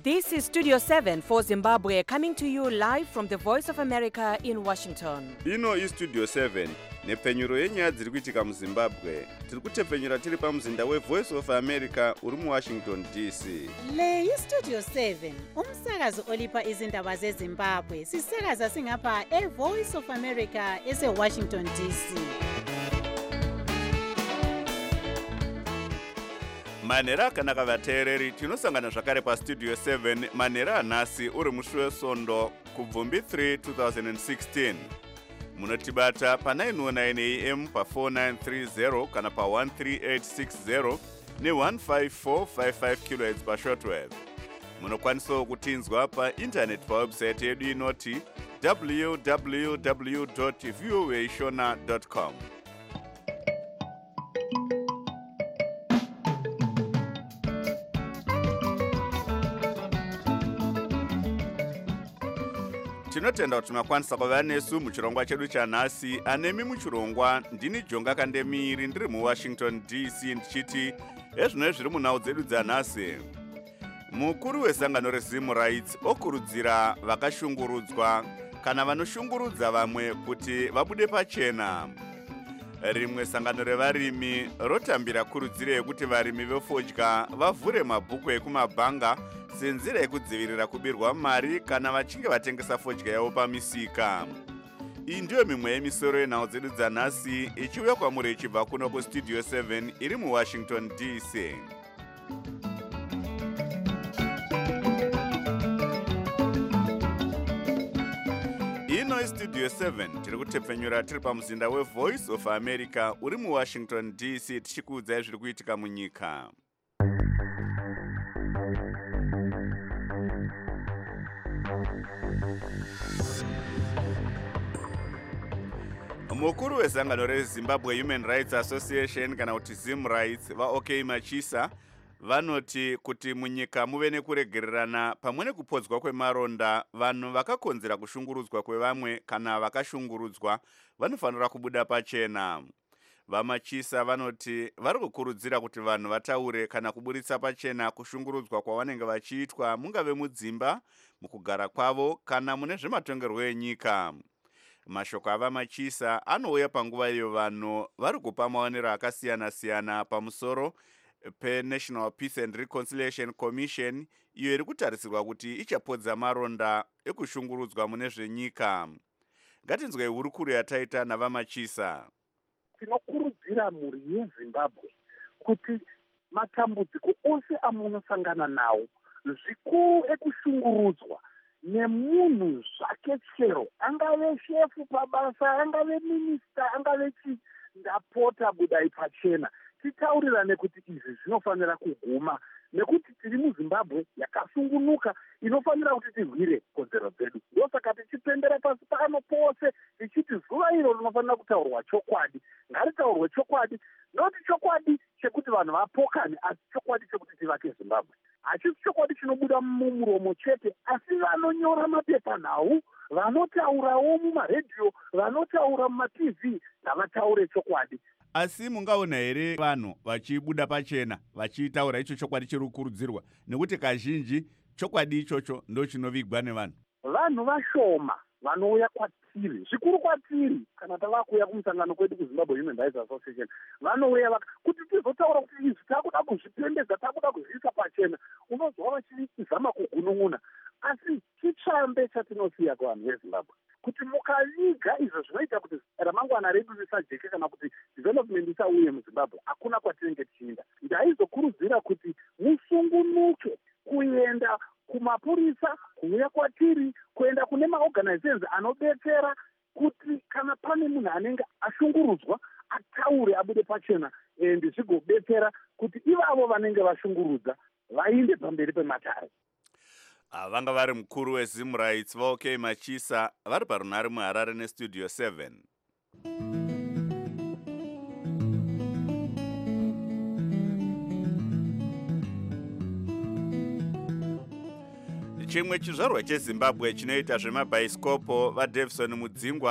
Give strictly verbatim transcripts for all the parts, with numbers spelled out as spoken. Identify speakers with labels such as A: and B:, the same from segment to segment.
A: This is Studio seven for Zimbabwe, coming to you live from the Voice of America in Washington.
B: Ino is Studio seven, nepfenyuro yenyaya dziri kuitika muZimbabwe. Tiri kutepfenyura tiri pamuzinda weVoice of America uri muWashington D C.
C: Le iStudio seven, umsakazo olipa izindaba zeZimbabwe. Sisakaza singapha eVoice of America eseWashington D C.
B: Manera akanaka vateereri, tinosangana zvakare paStudio seven manera anhasi uri musi weSondo kuBvumbi three twenty sixteen. Munotibata pa nine oh nine A M pa four nine three zero kana pa one three eight six zero ne one five four five five kilohertz pa shortwave. Munokwanisawo kutinzwa pa internet pa website yedu inoti w w w dot voa shona dot com. Tinotenda kuti makwanisa kuva nesu muchirongwa chedu chanhasi. Anemi muchirongwa ndini Jonga Kandemiri ndiri muWashington D C ndichiti ezvino zviri munhau dzedu dzanhasi. Mukuru wezangano reZim Rights okurudzira vakashungurudzwa kana vanoshungurudza vamwe kuti vabude pachena. Rimwe sangano revarimi rotambira kurudziro yekuti varimi vefodya vavhure mabhuku ekumabhanga senzira yekudzivirira kubirwa mari kana vachinge vatengesa fodya yavo pamisika. Iyi ndiyo mimwe yemisoro yenhau dzedu dzanhasi ichiuya kwamuri ichibva kuno kuStudio seven iri muWashington D C. Ino iStudio seven tiri kutepfenyura tiri pamuzinda weVoice of America uri muWashington D C tichikuudzai zviri kuitika munyika. Mukuru wezangano reZimbabwe Human Rights Association kana kuti Zim Rights vaOK Machisa vanoti kuti munyika muve nekuregererana pamwe nekupodzwa kwemaronda, vanhu vakakonzera kushungurudzwa kwevamwe kana vakashungurudzwa vanofanira kubuda pachena. VaMachisa vanoti vari kukurudzira kuti vanhu vataure kana kuburitsa pachena kushungurudzwa kwavanenge vachiitwa mungave mudzimba, mukugara kwavo kana mune zvematongerwo enyika. Mashoko avaMachisa anouya panguva iyo vanhu vari kupa maonero akasiyana-siyana pamusoro peNational Peace and Reconciliation Commission iyo iri kutarisirwa kuti ichapodza maronda ekushungurudzwa mune zvenyika. Ngatinzwai hurukuro yataita navaMachisa.
D: Tinokurudzira mhuri yeZimbabwe kuti matambudziko ose amunosangana nawo, zvikuru ekushungurudzwa nemunhu zvake chero, angave shefu pabasa, angave minista, angave chi, ndapota budai pachena. Titaurirane kuti izvi zvinofanira kuguma, nekuti tiri muZimbabwe yakasungunuka inofanira kuti tirwire kodzero dzedu. Ndosaka tichipembera pasi pano pose tichiti zuva iro rinofanira kutaurwa chokwadi. Ngaritaurwe chokwadi, noti chokwadi chekuti vanhu vapokane, asi chokwadi chekuti tivake Zimbabwe. Hachisi chokwadi chinobuda mumuromo chete, asi vanonyora mapepanhau, vanotaurawo mumaredhiyo, vanotaura muma-T V, ngavataure chokwadi.
B: Asi mungaona here vanhu vachibuda pachena vachitaura icho chokwadi chiri kukurudzirwa, nekuti kazhinji chokwadi ichocho ndo chinovigwa nevanhu.
D: Vanhu vashoma vanouya kwatiri, zvikuru kwatiri, kana tava kuuya kumusangano kwedu kuZimbabwe Human Rights Association, vanouya kuti tizotaura kuti izvi takuda kuzvipembedza, takuda kuzviisa pachena, unozwa vachizama kugunun'una. Asi chitsvambe chatinosiya kuvanhu veZimbabwe kuti mukaviga izvo zvinoita kuti ramangwana redu risajeke kana kuti development isauye muZimbabwe, hakuna kwatinenge tichienda. Ndaizokurudzira kuti musungunuke kuenda kumapurisa, kuuya kwatiri, kuenda kune maorganizations anobetsera kuti kana pane munhu anenge ashungurudzwa ataure abude pachena, ende zvigobetsera kuti ivavo vanenge vashungurudza vainde pamberi pematare.
B: Vanga vari mukuru weZim Rights vaOK Machisa vari parunhare muHarare neStudio seven. Chimwe chizvarwa cheZimbabwe chinoita zvemabhaisikopo vaDavison Mudzingwa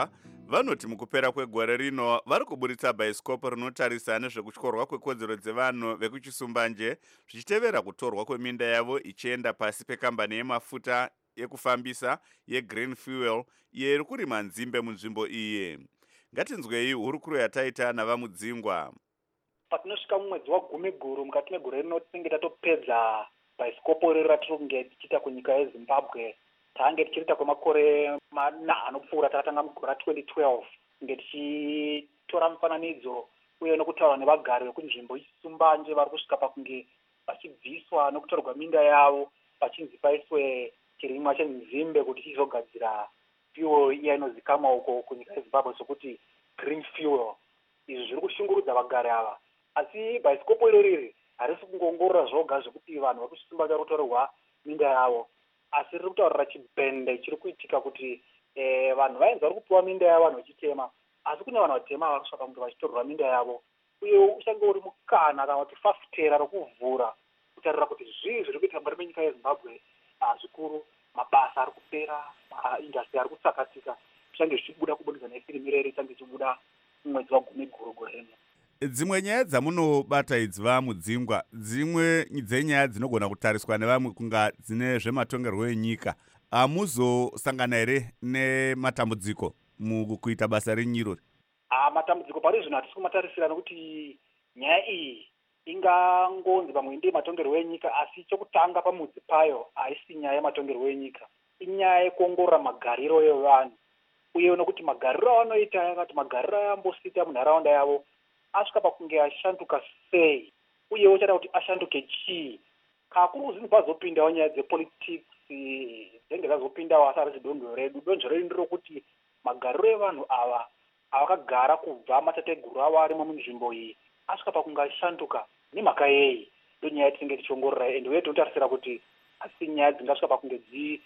B: vanoti mukupera kwegore rino vari kuburitsa bhaisikopo rinotarisa nezvekutyorwa kwekodzero dzevanhu vekuchisumbanje zvichitevera kutorwa kweminda yavo ichienda pasi pekambani yemafuta ekufambisa yegreen fuel iyo iri kurima nzimbe munzvimbo iyi. Ngatinzwei hurukuro yataita navamudzingwa.
E: Patinosvika mumwedzi wagumi guru mukati megore rino tinenge tatopedza bhaisikopo riri ratinenge tichiita kunyika yeZimbabwe. Tange tichiriita kwemakore mana anopfuura takatanga mugore ra-twenty twelve nge tichitora mufananidzo uye nokutaura nevagari vekunzvimbo isumbanje vari kusvika pakunge vachibviswa nokutorwa minda yavo pachinzi paiswe chirimwa chenzimbe kuti chizogadzira fuel iya inozikamwa uko kunyika yeZimbabwe sokuti green fuel. Izvi zviri kushungurudza vagari ava, asi bhaisikopo iro riri harisi kungoongorora zvoga zvekuti vanhu vari kuchisumbanje vari kutorerwa minda yavo, asi riri kutaurira chibhende chiri kuitika kuti eh, vanhu vainzi vari kupiwa minda yavo vanhu vachitema, asi kune vanhu vatema vari kusvika kunge vachitorerwa minda yavo. Uye uchange uri mukana kana kuti fafitera rokuvhura kutarira kuti zvii zviri kuitika mukati menyika yeZimbabwe zvikuru, mabasa ari kupera, maindastri ari kutsakatika, zvichange zvichibuda kubudikidza nefilimi reri ichange ichibuda mumwedzi wagumi guru gore rino.
B: Dzimwe nyaya dzamunobata idzi vamudzingwa, dzimwe dzenyaya dzinogona kutariswa nevamwe kunga dzine zvematongerwo enyika, hamuzosangana here nematambudziko mukuita basa renyirori?
E: Ah, matambudziko pari zvino hatisi kumatarisira nokuti nyaya iyi ingangonzi pamwe ndiye matongerwo enyika, asi chokutanga pamudzi payo haisi nyaya yematongerwo enyika, inyaya yekuongorora magariro evanhu uye nokuti magariro avanoita yakati magariro ayambosita munharaunda yavo asvika pakunge ashanduka sei uye uchada kuti ashanduke chii. Kakuru zvinhu pazopindawo nyaya dzepolitics dzinenge dzazopindawo, asi harisi donzvo redu. Donzvo redu nderokuti magariro evanhu ava avakagara kubva matateguru avo arimo munzvimbo iyi asvika pakunge ashanduka nemhaka yei, ndonyaya yatinenge tichiongorora ende uye tinotarisira kuti asi nyaya dzingasvika pakunge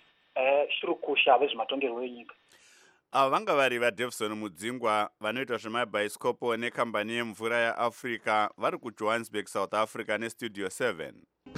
E: dzishurukusha vezvematongerwo enyika.
B: Ava vanga vari vaDavison Mudzingwa vanoita zvemabhaisikopo nekambani yemvura yaAfrica vari kuJohannesburg, South Africa nestudio seven.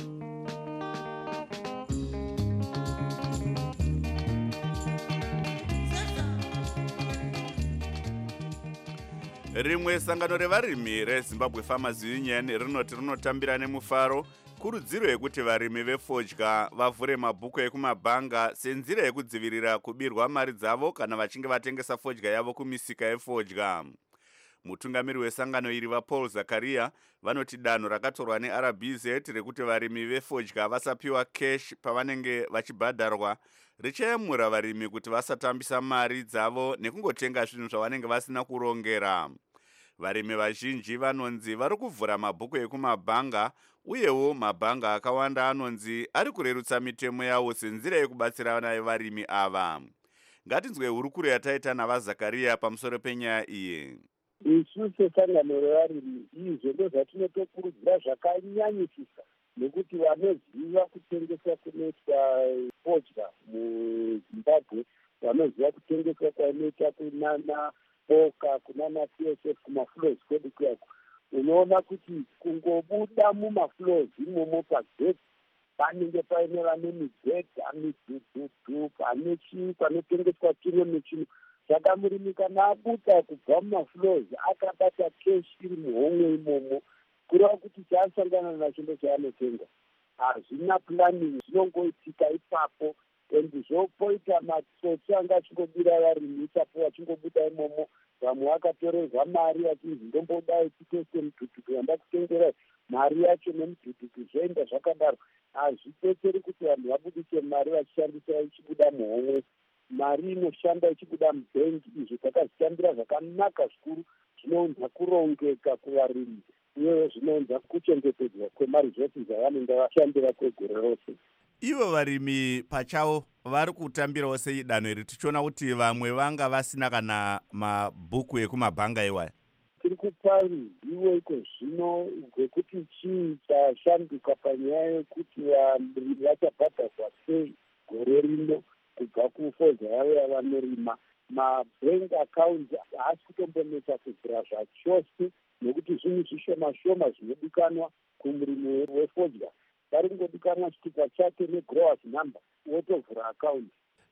B: Rimwe sangano revarimi reZimbabwe Farmers Union rinoti rinotambira nemufaro kurudziro yekuti varimi vefodya vavhure mabhuku ekumabhanga senzira yekudzivirira kubirwa mari dzavo kana vachinge vatengesa fodya yavo kumisika yefodya. Mutungamiri wesangano iri vaPaul Zakaria vanoti danho rakatorwa neR B Z rekuti varimi vefodya vasapiwa cash pavanenge vachibhadharwa richayamura varimi kuti vasatambisa mari dzavo nekungotenga zvinhu zvavanenge vasina kurongera. Varimi vazhinji vanonzi vari kuvhura mabhuku ekumabhanga uyewo mabhanga akawanda anonzi ari kurerutsa mitemo yawo senzira yekubatsira naye varimi ava. Ngatinzwe hurukuro yataita navaZakaria pamusoro penyaya iyi.
D: Isu sesangano revarimi izvo ndozvatinotokurudzira zvakanyanyisisa, nekuti vanoziva kutengesa kunoitwa fodya muZimbabwe, vanoziva kutengesa kwainoita kunana boka kunana P S F kumaflows kwedu kuyako, unoona kuti kungobuda mumaflows imomo pageti panenge paine vane mibhedha midhudhudhu pane chii panotengeswa chino nechino. Saka murimi kana abuda kubva mumaflows akabata keshi iri muhomwe imomo, kureva kuti chaasangana nacho ndochaanotenga. Hazvina planning, zvinongoitika ipapo, endi zvopoita matsotsi anga achingodira varimi ipapo vachingobuda imomo, vamwe vakatorerwa mari vachinzi ndombodai titese mudhudhudhu yanda kutengerai, mari yacho nemudhudhudhu zvoenda zvakadaro. Hazvipetseri kuti vanhu vabudise mari vachishandisa ichibuda muhomwe, mari inoshanda ichibuda mubhengi. Izvi takazvitambira zvakanaka zvikuru, zvinounza kurongeka kuvarimi uye zvinounza kuchengetedzwa kwemari zvose zvavanenge vashandira kwegore rose.
B: Ivo varimi pachavo vari kutambirawo sei danho iri, tichiona kuti vamwe vanga vasina kana mabhuku ekumabhanga iwaya?
D: Tiri kupa ruzivo iko zvino rwekuti chii chashanduka panyaya yekuti varimi vachabhadharwa sei gore rino kubva kufodya yavo yavanorima. Mabank account haasi kutombonetsa kuvhura zvachose, nekuti zvinhu zvishoma shoma zvinodikanwa kumurimi wefodya. Vari kungodikanwa chitupa chake negrowers number wotovhura account.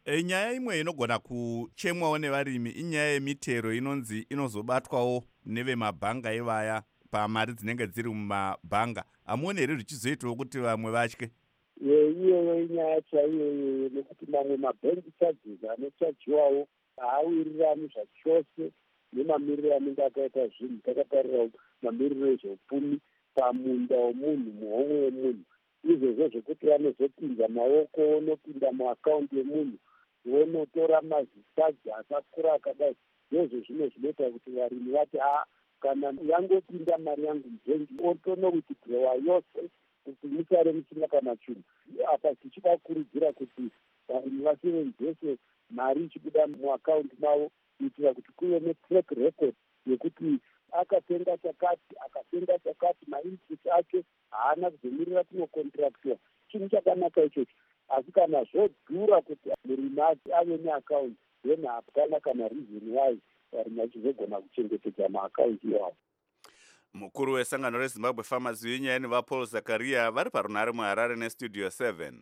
B: E, nyaya imwe inogona kuchemwawo nevarimi inyaya yemitero inonzi inozobatwawo nevemabhanga ivaya pamari dzinenge dziri mumabhanga. Hamuoni here zvichizoitawo kuti vamwe vatye?
D: iyoyo inyaya chaiyoyo nekuti mamwe mabhengi charges anochajiwawo haawirirani zvachose nemamiriro anenge akaita zvinhu takatarira mamiriro ezveupfumi pamunda womunhu, muhomwe wemunhu. Izvezvo zvekuti vanozopinza maoko onopinda muakaunti yemunhu vonotora mazisaji akakura akadai, ndozvo zvimwe zvinoita kuti varimi vati a kana yangopinda mari yangu mubhengi otonowitidhirowa yose kuti musare musina kana chinhu. Apa tichida kukurudzira kuti varimi vasevenzese mari ichibuda muakaunti mavo kuitira kuti kuve netrack record yekuti akatenga chakati akatenga chakati mainput ake haana kuzomirira kunocontractiwa. Chinhu chakanaka ichocho, asi kana zvodhura kuti murimi ave neakaunti then hapana kana reason why varimi vachizogona kuchengetedza maakaunti iwawo.
B: Mukuru wesangano reZimbabwe Farmers Union vaPaul Zakaria vari parunhare muHarare nestudio seven.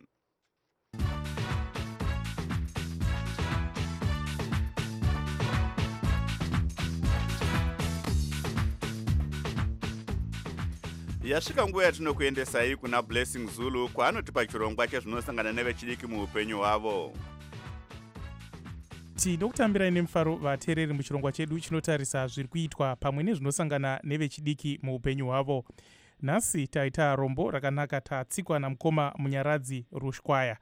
B: Yasvika nguva yatinokuendesai kuna Blessing Zulu kwaanotipa chirongwa chezvinosangana nevechidiki muupenyu hwavo.
F: Tinokutambirai nemufaro vateereri muchirongwa chedu chinotarisa zviri kuitwa pamwe nezvinosangana nevechidiki muupenyu hwavo. Nhasi taita rombo rakanaka tatsikwa namukoma Munyaradzi Rushkwaya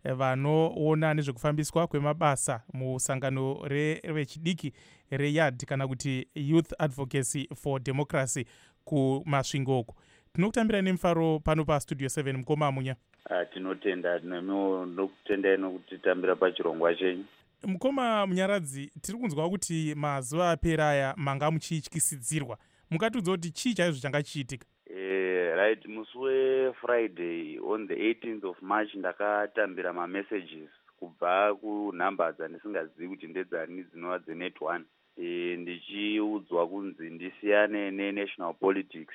F: vanoona nezvekufambiswa kwemabasa musangano revechidiki reyad kana kuti Youth Advocacy for Democracy kumasvingoku. Tinokutambirai nemufaro pano pastudio seven mukoma Munya.
G: Ah, tinotenda nokutendai nokutitambira pachirongwa chenyu.
F: Mukoma Munyaradzi, tiri kunzwa kuti mazuva apera aya manga muchityisidzirwa. Mukatiudza kuti chii chaizvo changa chiitika?
G: Eh, right, musi weFriday on the eighteenth of March ndakatambira ma-messages kubva kunhamba dzandisingazivi kuti ndedzani dzinova dzenet one. Eh, ndichiudzwa kunzi ndisiyane ne-national politics.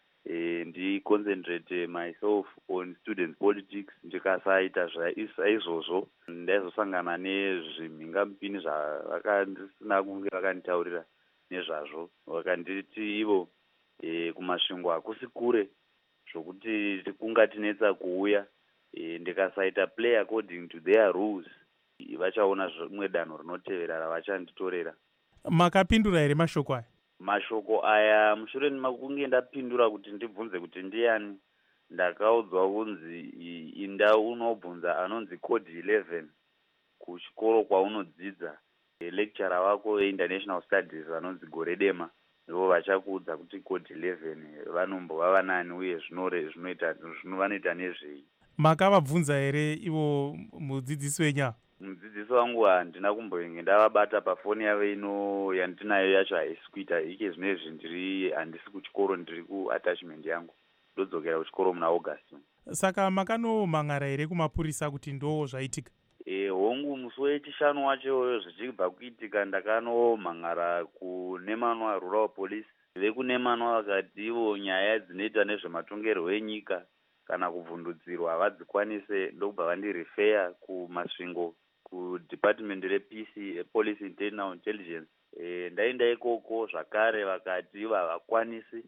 G: Eh, ndiconcentrate myself on student politics. Ndikasaita izvozvo ndaizosangana nezvimhingamupini zvavakandisina kunge vakanditaurira nezvazvo. Vakanditi ivo e, kumasvingo hakusi kure zvokuti kungatinetsa kuuya. E, ndikasaita play according to their rules vachaona zvimwe danho rinotevera ravachanditorera.
F: Makapindura here mashoko aya?
G: Mashoko aya mushure mekunge ndapindura kuti ndibvunze kuti ndiani, ndakaudzwa kunzi inda unobvunza anonzi code eleven kuchikoro kwaunodzidza. Lecturer wako weInternational Studies vanonzi Goredema ndivo vachakuudza kuti code eleven vanombova vanani uye zvinoita vanoita nezvei.
F: Makavabvunza here ivo mudzidzisi wenyu?
G: Mudzidzisi wangu handina kumbonge ndavabata pafoni yavo ino yandinayo yacho haisi kuita ike zvinezvi ndiri handisi kuchikoro, ndiri kuattachment yangu, ndodzokera kuchikoro muna August.
F: Saka makanomhan'ara here kumapurisa kuti ndo zvaitika?
G: E, hongu musi wechishanu wacho zvichibva kuitika ndakanomhan'ara kuNemanwa Rural Police. VekuNemanwa vakati ivo nyaya dzinoita nezvematongerwo enyika kana kubvundudzirwa havadzikwanise, ndokubva vandirifeya kumasvingo kudepartment reP C, Police Internal Intelligence. E, ndaenda ikoko zvakare vakati ivo havakwanisi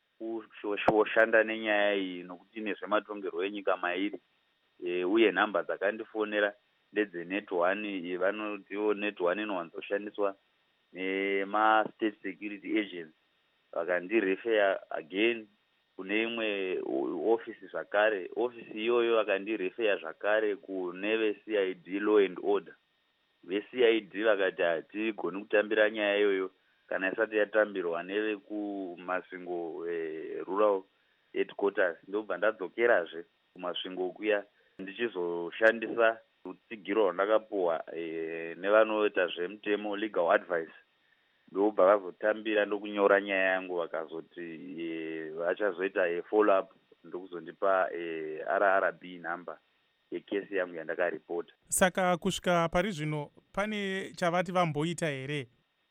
G: kushanda nenyaya iyi nokuti nezvematongerwo enyika mairi. E, uye nhamba dzakandifonera ndedzenet one, vanotiwo net one inowanzoshandiswa nema-state security agents. Vakandirefeya again kune imwe ofisi zvakare. Ofisi iyoyo vakandirefeya zvakare kune ve-C I D law and order. Ve-C I D vakati hatigoni kutambira nyaya iyoyo kana isati yatambirwa nevekumasvingo e, rural headquarters. Ndobva ndadzokerazve kumasvingo kuya ndichizoshandisa rutsigiro rwandakapuhwa e, nevanoita zvemutemo legal advice. Ndobva vazotambira ndokunyora nyaya yangu vakazoti e, vachazoita e, follow up ndokuzondipa e, R R B number yekesi yangu yandakaripota.
F: Saka kusvika pari zvino pane chavati vamboita here?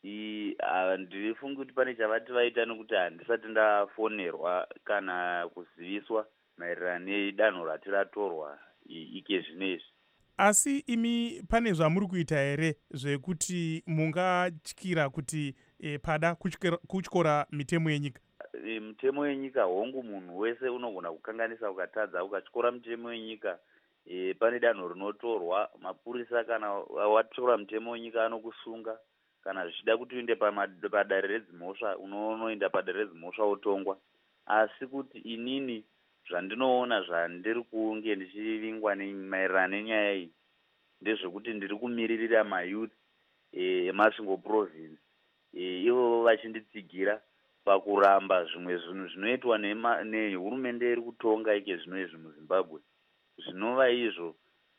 G: Ndiri funga kuti pane chavati vaita nokuti handisati ndafonerwa kana kuziviswa maererano nedanho rati ratorwa ike zvinezvi.
F: Asi imi pane zvamuri kuita here zvekuti mungatyira kuti e, pada kutyora mitemo yenyika?
G: E, mitemo yenyika hongu munhu wese unogona kukanganisa ukatadza ukatyora mitemo yenyika. E, pane danho rinotorwa, mapurisa kana watyora mitemo yenyika anokusunga. Kana zvichida kuti uinde padare redzimhosva unonoenda padare redzimhosva wotongwa. Asi kuti inini zvandinoona zvandiri kunge ndichivingwa maererano nenyaya iyi ndezvekuti ndiri kumiririra mayouth eMasvingo province ivo vachinditsigira pakuramba zvimwe zvinhu zvinoitwa nehurumende iri kutonga ike zvino izvi muZimbabwe. Zvinova izvo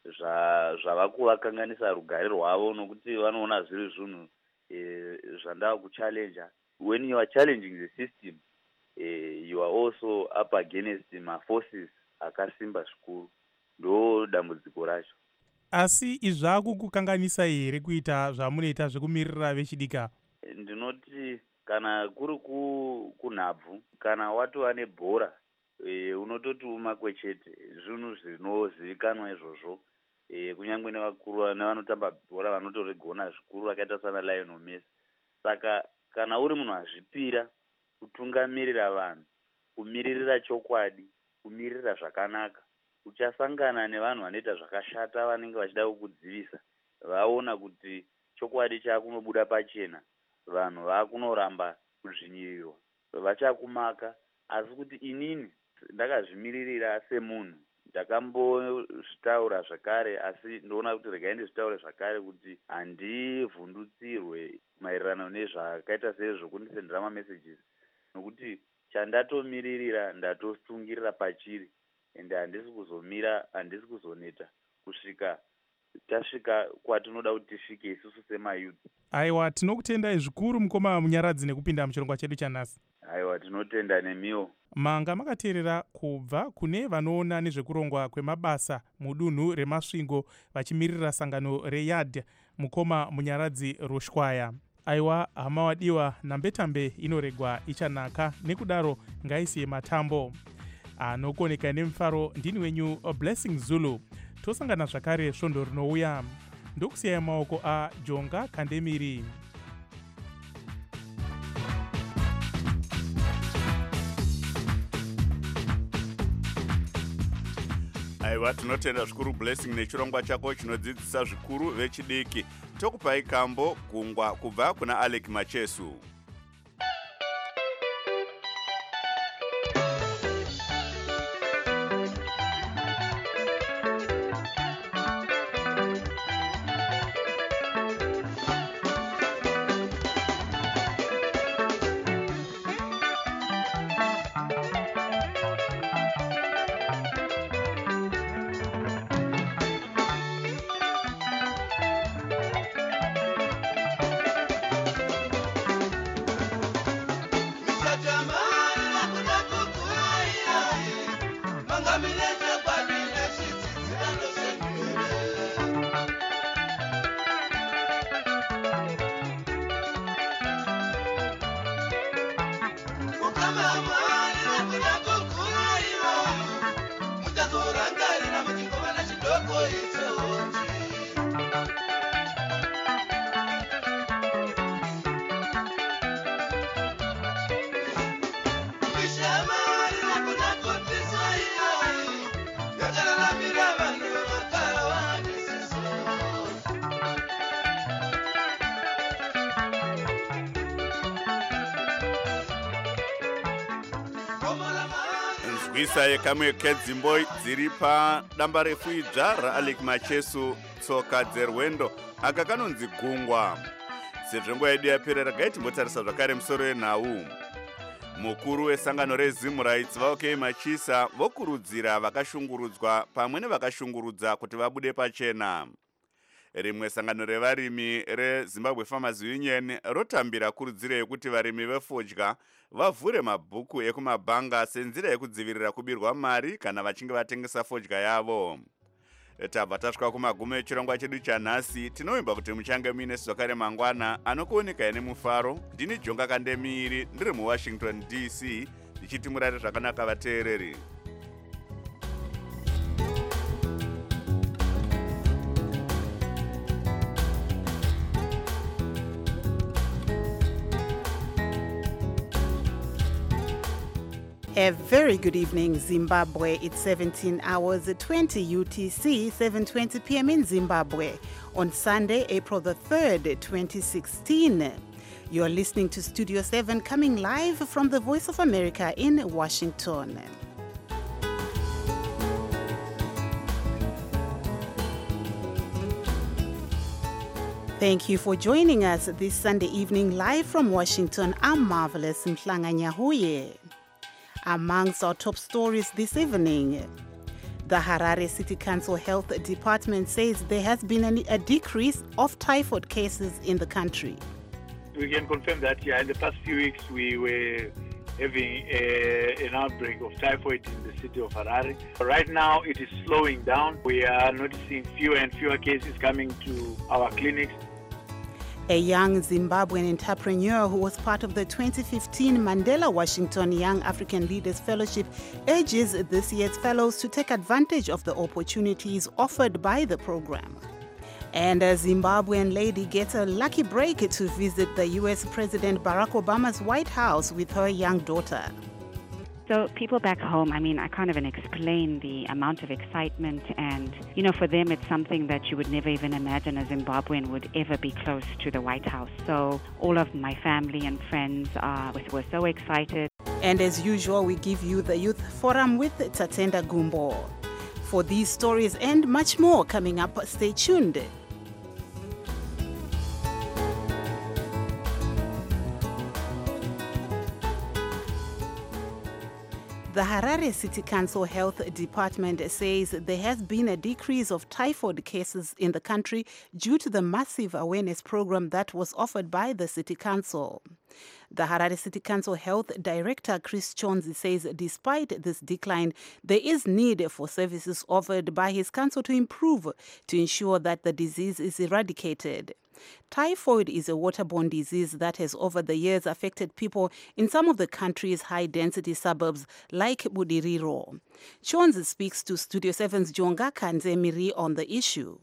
G: zvava kuvakanganisa rugare rwavo nokuti vanoona zviri zvinhu zvandava kuchallenja. When you are challenging the system, uh, you are also up against ma-forces akasimba zvikuru. Ndo dambudziko racho.
F: Asi izvaku kukanganisa here kuita zvamunoita zvekumirira vechidika?
G: Ndinoti kana kuri kunhabvu, kana watova nebhora, e, unototi umakwechete, zvinhu zvinozivikanwa izvozvo. E, kunyangwe nevakuru nevanotamba bhora vanotorigona zvikuru vakaita sana Lionel Messi. Saka kana uri munhu azvipira kutungamirira vanhu, kumiririra chokwadi, kumirira zvakanaka, uchasangana nevanhu vanoita zvakashata vanenge vachida kukudzivisa. Vaona kuti chokwadi chakunobuda pachena, vanhu vakunoramba kuzvinyirirwa, vachakumaka. Asi kuti inini ndakazvimiririra semunhu, ndakambozvitaura zvakare, asi ndoona kuti regai ndizvitaure zvakare kuti handivhundutsirwe maererano nezvakaita sezvokundisendera mamessages, nokuti chandatomiririra ndatosungirira pachiri, ende handisi kuzomira, handisi kuzoneta kusvika tasvika kwatinoda kuti tisvike isusu semayouth.
F: Aiwa, tinokutendai zvikuru mukoma Munyaradzi nekupinda muchirongwa chedu chanhasi.
G: Aiwa, tinotenda nemiwo.
F: Manga makateerera kubva kune vanoona nezvekurongwa kwemabasa mudunhu reMasvingo vachimirira sangano reYAD mukoma Munyaradzi Rushwaya. Aiwa, hama wadiwa, nambetambe inoregwa ichanaka, nekudaro ngaisiye matambo. Anokoneka nemufaro ndini wenyu Blessing Zulu. Tosangana zvakare svondo rinouya. Ndokusiyai maoko aJonga Kandemiri.
B: Aiwa, tinotenda zvikuru Blessing nechirongwa chako chinodzidzisa zvikuru vechidiki. Tokupai kambo gungwa kubva kuna Alec Machesu. Nzwisa yekamwe kedzimbo dziri padamba refu idzva raAlec Machesu tsoka dzerwendo aka kanonzi gungwa. Sezvo nguva yedu yapera regai timbotarisa zvakare musoro wenhau. Mukuru wesangano reZim Rights vaOK Machisa vokurudzira vakashungurudzwa pamwe nevakashungurudza kuti vabude pachena. Rimwe sangano revarimi reZimbabwe Farmers Union rotambira kurudziro yekuti varimi vefodya vavhure mabhuku ekumabhanga senzira yekudzivirira kubirwa mari kana vachinge vatengesa fodya yavo. Tabva tasvika kumagumo echirongwa chedu chanhasi. Tinovimba kuti muchange muine zvakare mangwana anokuoneka nemufaro. Ndini Jonga Kandemiri ndiri muWashington D C ndichiti murare zvakanaka vateereri.
C: A very good evening, Zimbabwe. It's seventeen hours twenty U T C, seven twenty p m in Zimbabwe on Sunday, April the third, twenty sixteen. You're listening to Studio seven, coming live from the Voice of America in Washington. Thank you for joining us this Sunday evening live from Washington. I'm Marvelous Mhlanga Nyahuye. Amongst our top stories this evening, the Harare City Council Health Department says there has been an, a decrease of typhoid cases in the country.
H: We can confirm that, yeah, in the past few weeks we were having a, an outbreak of typhoid in the city of Harare. Right now it is slowing down. We are noticing fewer and fewer cases coming to our clinics.
C: A young Zimbabwean entrepreneur who was part of the twenty fifteen Mandela Washington Young African Leaders Fellowship urges this year's fellows to take advantage of the opportunities offered by the program. And a Zimbabwean lady gets a lucky break to visit the U S President Barack Obama's White House with her young daughter.
I: So people back home, I mean, I can't even explain the amount of excitement, and, you know, for them it's something that you would never even imagine a Zimbabwean would ever be close to the White House. So all of my family and friends uh, were so excited.
C: And as usual, we give you the Youth Forum with Tatenda Gumbo. For these stories and much more coming up, stay tuned. The Harare City Council Health Department says there has been a decrease of typhoid cases in the country due to the massive awareness program that was offered by the City Council. The Harare City Council Health Director Chris Chonzi says despite this decline, there is need for services offered by his council to improve to ensure that the disease is eradicated. Typhoid is a waterborne disease that has over the years affected people in some of the country's high-density suburbs like Budiriro. Chonzi speaks to Studio seven's Jonga Kanzemiri on the issue.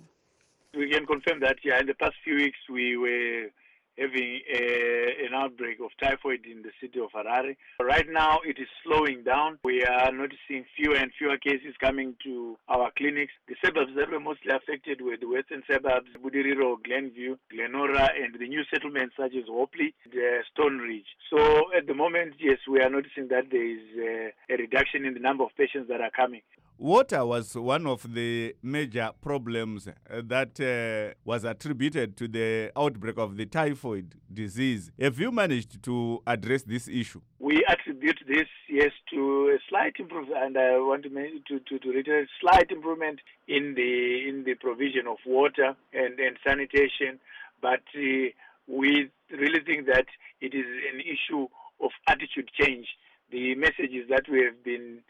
H: We can confirm that, yeah, in the past few weeks we were having a, an outbreak of typhoid in the city of Harare. Right now it is slowing down. We are noticing fewer and fewer cases coming to our clinics. The suburbs that were mostly affected were the western suburbs, Budiriro, Glenview, Glenora, and the new settlements such as Hopley, the Stone Ridge. So at the moment, yes, we are noticing that there is a, a reduction in the number of patients that are coming.
B: Water was one of the major problems uh, that uh, was attributed to the outbreak of the typhoid disease. Have you managed to address this issue?
H: We attribute this, yes, to a slight improvement, and I want to make, to, to, to reiterate, slight improvement in the in the provision of water and, and sanitation. But uh, we really think that it is an issue of attitude change. The messages that we have been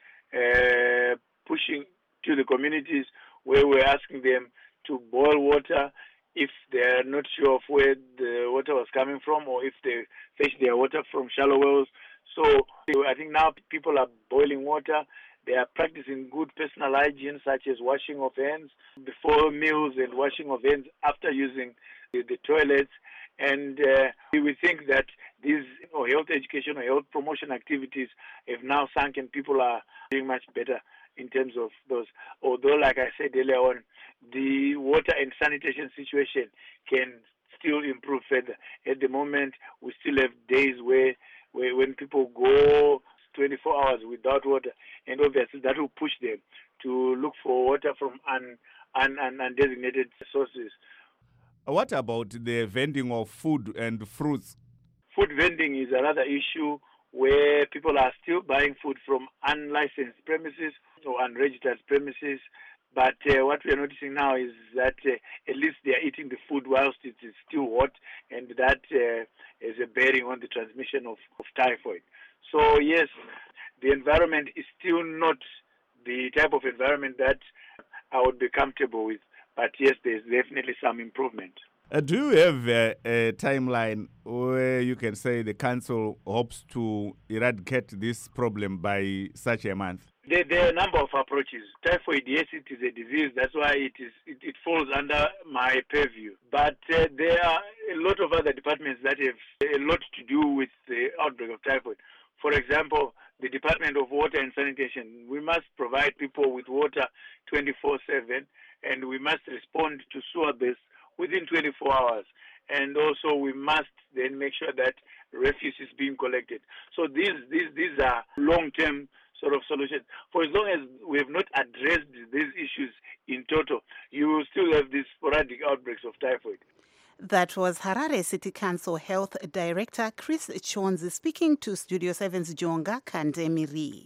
H: uh, pushing to the communities, where we're asking them to boil water if they're not sure of where the water was coming from, or if they fetch their water from shallow wells. So I think now people are boiling water. They are practicing good personal hygiene, such as washing of hands before meals and washing of hands after using the, the toilets. And uh, we think that these you know, health education or health promotion activities have now sunk, and people are doing much better in terms of those. Although, like I said earlier on, the water and sanitation situation can still improve further. At the moment, we still have days where, where when people go twenty-four hours without water, and obviously that will push them to look for water from un, un, un, undesignated sources.
B: What about the vending of food and fruits?
H: Food vending is another issue where people are still buying food from unlicensed premises or unregistered premises. But uh, what we are noticing now is that uh, at least they are eating the food whilst it is still hot, and that uh, is a bearing on the transmission of, of typhoid. So yes, the environment is still not the type of environment that I would be comfortable with. But yes, there's definitely some improvement.
B: Uh, do you have a, a timeline where you can say the council hopes to eradicate this problem by such a month?
H: There, there are a number of approaches. Typhoid, yes, it is a disease. That's why it is it, it falls under my purview. But uh, there are a lot of other departments that have a lot to do with the outbreak of typhoid. For example, the Department of Water and Sanitation, we must provide people with water twenty-four seven, and we must respond to sewer bills within twenty-four hours. And also we must then make sure that refuse is being collected. So these these these are long-term sort of solutions. For as long as we have not addressed these issues in total, you will still have these sporadic outbreaks of typhoid.
C: That was Harare City Council Health Director Chris Chonzi speaking to Studio seven's Jonga Kandemiri.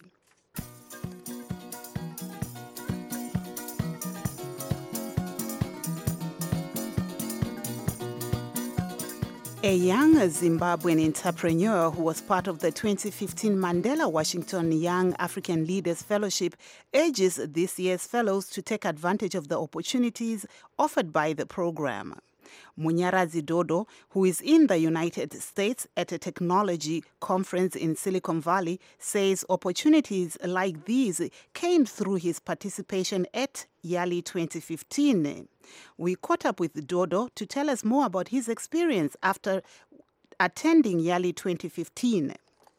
C: A young Zimbabwean entrepreneur who was part of the twenty fifteen Mandela Washington Young African Leaders Fellowship urges this year's fellows to take advantage of the opportunities offered by the program. Munyaradzi Dodo, who is in the United States at a technology conference in Silicon Valley, says opportunities like these came through his participation at YALI twenty fifteen. We caught up with Dodo to tell us more about his experience after attending YALI twenty fifteen.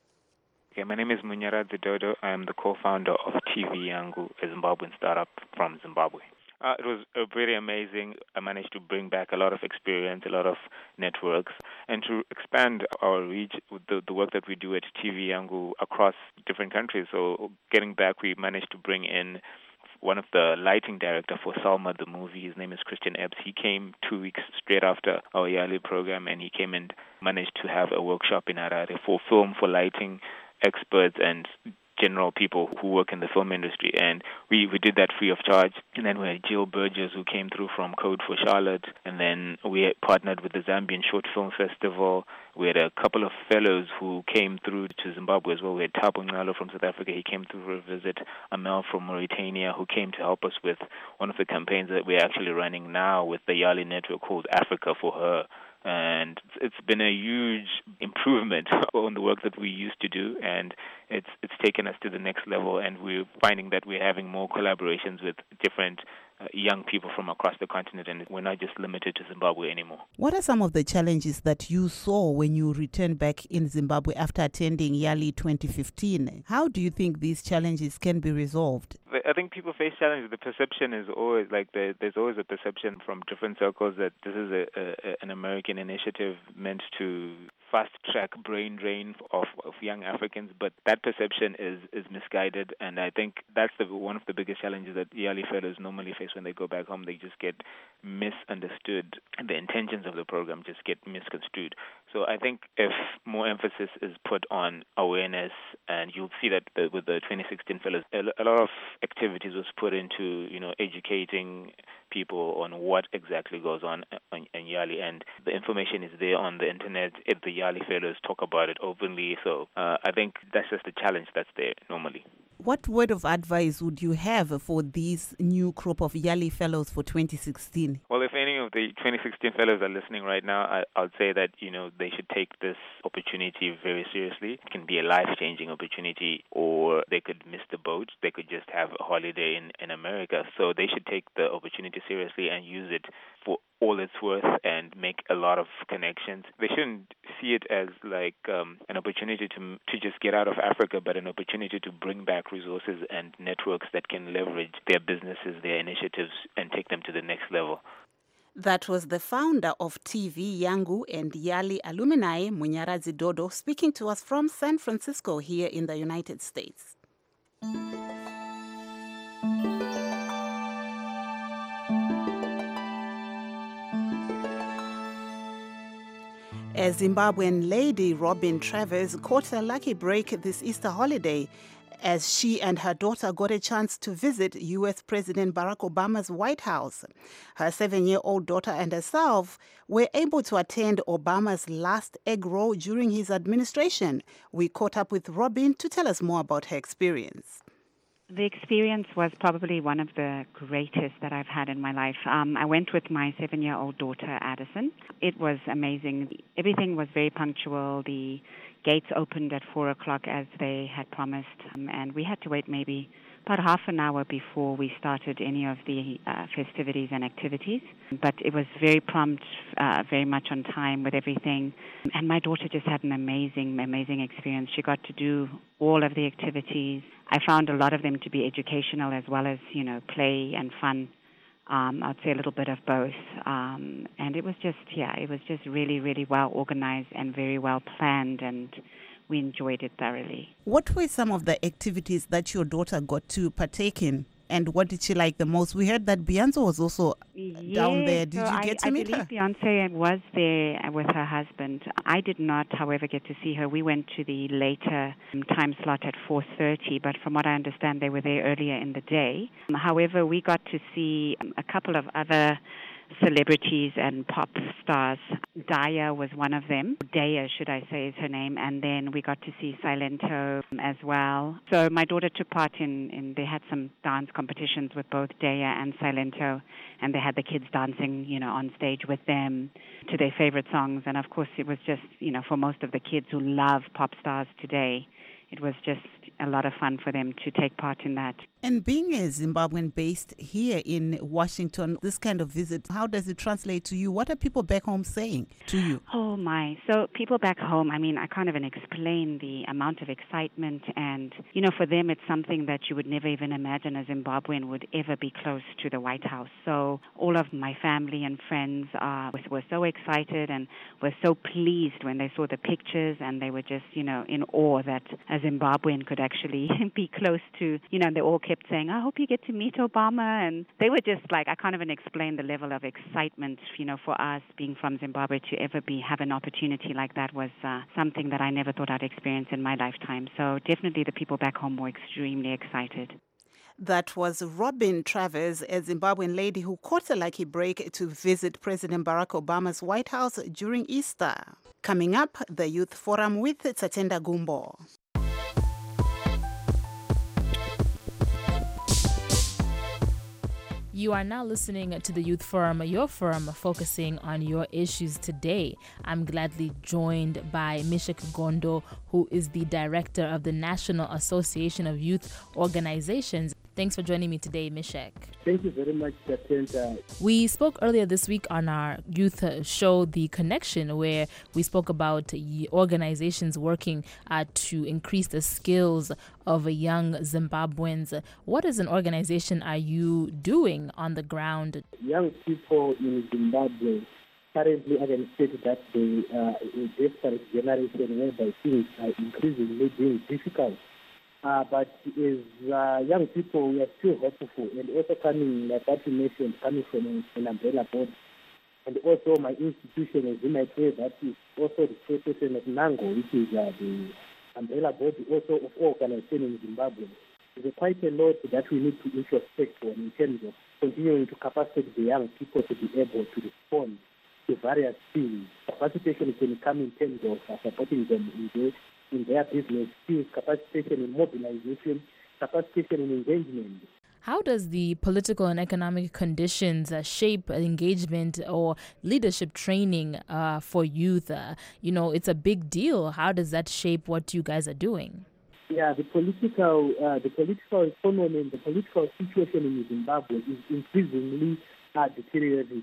J: Okay, my name is Munyaradzi Dodo. I am the co-founder of T V Yangu, a Zimbabwean startup from Zimbabwe. Uh, it was uh, very amazing. I managed to bring back a lot of experience, a lot of networks, and to expand our reach with the, the work that we do at T V Yangu across different countries. So getting back, we managed to bring in one of the lighting director for Salma, the movie. His name is Christian Epps. He came two weeks straight after our YALI program, and he came and managed to have a workshop in Harare for film, for lighting experts and general people who work in the film industry, and we, we did that free of charge. And then we had Jill Burgess, who came through from Code for Charlotte, and then we partnered with the Zambian Short Film Festival. We had a couple of fellows who came through to Zimbabwe as well. We had Thabo Ngalo from South Africa. He came through for a visit. Amel from Mauritania, who came to help us with one of the campaigns that we're actually running now with the YALI network called Africa for Her. And it's been a huge improvement on the work that we used to do, and it's it's taken us to the next level, and we're finding that we're having more collaborations with different uh, young people from across the continent, and we're not just limited to Zimbabwe anymore.
C: What are some of the challenges that you saw when you returned back in Zimbabwe after attending YALI twenty fifteen? How do you think these challenges can be resolved?
J: I think people face challenges. The perception is always like the, there's always a perception from different circles that this is a, a, an American initiative meant to fast-track brain drain of, of young Africans, but that perception is, is misguided, and I think that's the, one of the biggest challenges that YALI fellows normally face when they go back home. They just get misunderstood, and the intentions of the program just get misconstrued. So I think if more emphasis is put on awareness, and you'll see that the, with the twenty sixteen fellows, a, a lot of activities was put into, you know, educating people on what exactly goes on in YALI, and the information is there on the internet. If the YALI fellows talk about it openly, so uh, I think that's just the challenge that's there normally.
C: What word of advice would you have for these new crop of YALI fellows for twenty sixteen?
J: Well, if any of the twenty sixteen fellows are listening right now, I, I would say that, you know, they should take this opportunity very seriously. It can be a life-changing opportunity, or they could miss the boat. They could just have a holiday in, in America. So they should take the opportunity seriously and use it for all it's worth and make a lot of connections. They shouldn't see it as like um, an opportunity to to just get out of Africa, but an opportunity to bring back resources and networks that can leverage their businesses, their initiatives, and take them to the next level.
C: That was the founder of T V Yangu and YALI alumni, Munyaradzi Dodo, speaking to us from San Francisco here in the United States. A Zimbabwean lady, Robin Travers, caught a lucky break this Easter holiday as she and her daughter got a chance to visit U S President Barack Obama's White House. Her seven-year-old daughter and herself were able to attend Obama's last egg roll during his administration. We caught up with Robin to tell us more about her experience.
I: The experience was probably one of the greatest that I've had in my life. Um, I went with my seven-year-old daughter, Addison. It was amazing. Everything was very punctual. The gates opened at four o'clock as they had promised, um, and we had to wait maybe about half an hour before we started any of the uh, festivities and activities. But it was very prompt, uh, very much on time with everything. And my daughter just had an amazing, amazing experience. She got to do all of the activities. I found a lot of them to be educational as well as, you know, play and fun. Um, I'd say a little bit of both. Um, and it was just, yeah, it was just really, really well organized and very well planned, and we enjoyed it thoroughly.
C: What were some of the activities that your daughter got to partake in? And what did she like the most? We heard that Beyonce was also
I: yes,
C: down there. Did
I: so
C: you
I: I,
C: get to
I: I
C: meet
I: believe
C: her?
I: Beyonce was there with her husband. I did not, however, get to see her. We went to the later time slot at four thirty, but from what I understand, they were there earlier in the day. However, we got to see a couple of other celebrities and pop stars. Daya was one of them. Daya, should I say, is her name. And then we got to see Silento as well. So my daughter took part in, in they had some dance competitions with both Daya and Silento, and they had the kids dancing, you know, on stage with them to their favorite songs. And of course, it was just, you know, for most of the kids who love pop stars today, it was just a lot of fun for them to take part in that.
C: And being a Zimbabwean based here in Washington, this kind of visit, how does it translate to you? What are people back home saying to you?
I: Oh my. So people back home, I mean, I can't even explain the amount of excitement, and, you know, for them it's something that you would never even imagine a Zimbabwean would ever be close to the White House. So all of my family and friends uh, were so excited and were so pleased when they saw the pictures, and they were just, you know, in awe that a Zimbabwean could actually be close to, you know, and they all kept saying, I hope you get to meet Obama. And they were just like, I can't even explain the level of excitement, you know, for us being from Zimbabwe to ever be have an opportunity like that was uh, something that I never thought I'd experience in my lifetime. So definitely the people back home were extremely excited.
C: That was Robin Travers, a Zimbabwean lady who caught a lucky break to visit President Barack Obama's White House during Easter. Coming up, the Youth Forum with Tsatenda Gumbo.
K: You are now listening to the Youth Forum, your forum focusing on your issues today. I'm gladly joined by Mishek Gondo, who is the director of the National Association of Youth Organizations. Thanks for joining me today, Mishek.
L: Thank you very much, Jatenta.
K: We spoke earlier this week on our youth show, The Connection, where we spoke about organizations working uh, to increase the skills of young Zimbabweans. What as an organization are you doing on the ground?
L: Young people in Zimbabwe, currently I can state that they are a desperate generation whereby things are increasingly being difficult. Uh, but as uh, young people, we are still hopeful, and also coming, like what you mentioned, coming from an umbrella board. And also my institution, as you might say, that is also the Association of NANGO, which is uh, the umbrella board also of all organizations in Zimbabwe. There's quite a lot that we need to introspect on in terms of continuing to capacitate the young people to be able to respond to various things. Capacitation can come in terms of uh, supporting them in their in their business, skills, capacitation in mobilization, capacitation in engagement.
K: How does the political and economic conditions uh, shape engagement or leadership training uh, for youth? Uh, you know, it's a big deal. How does that shape what you guys are doing?
L: Yeah, the political, uh, the political economy and the political situation in Zimbabwe is increasingly uh, deteriorating.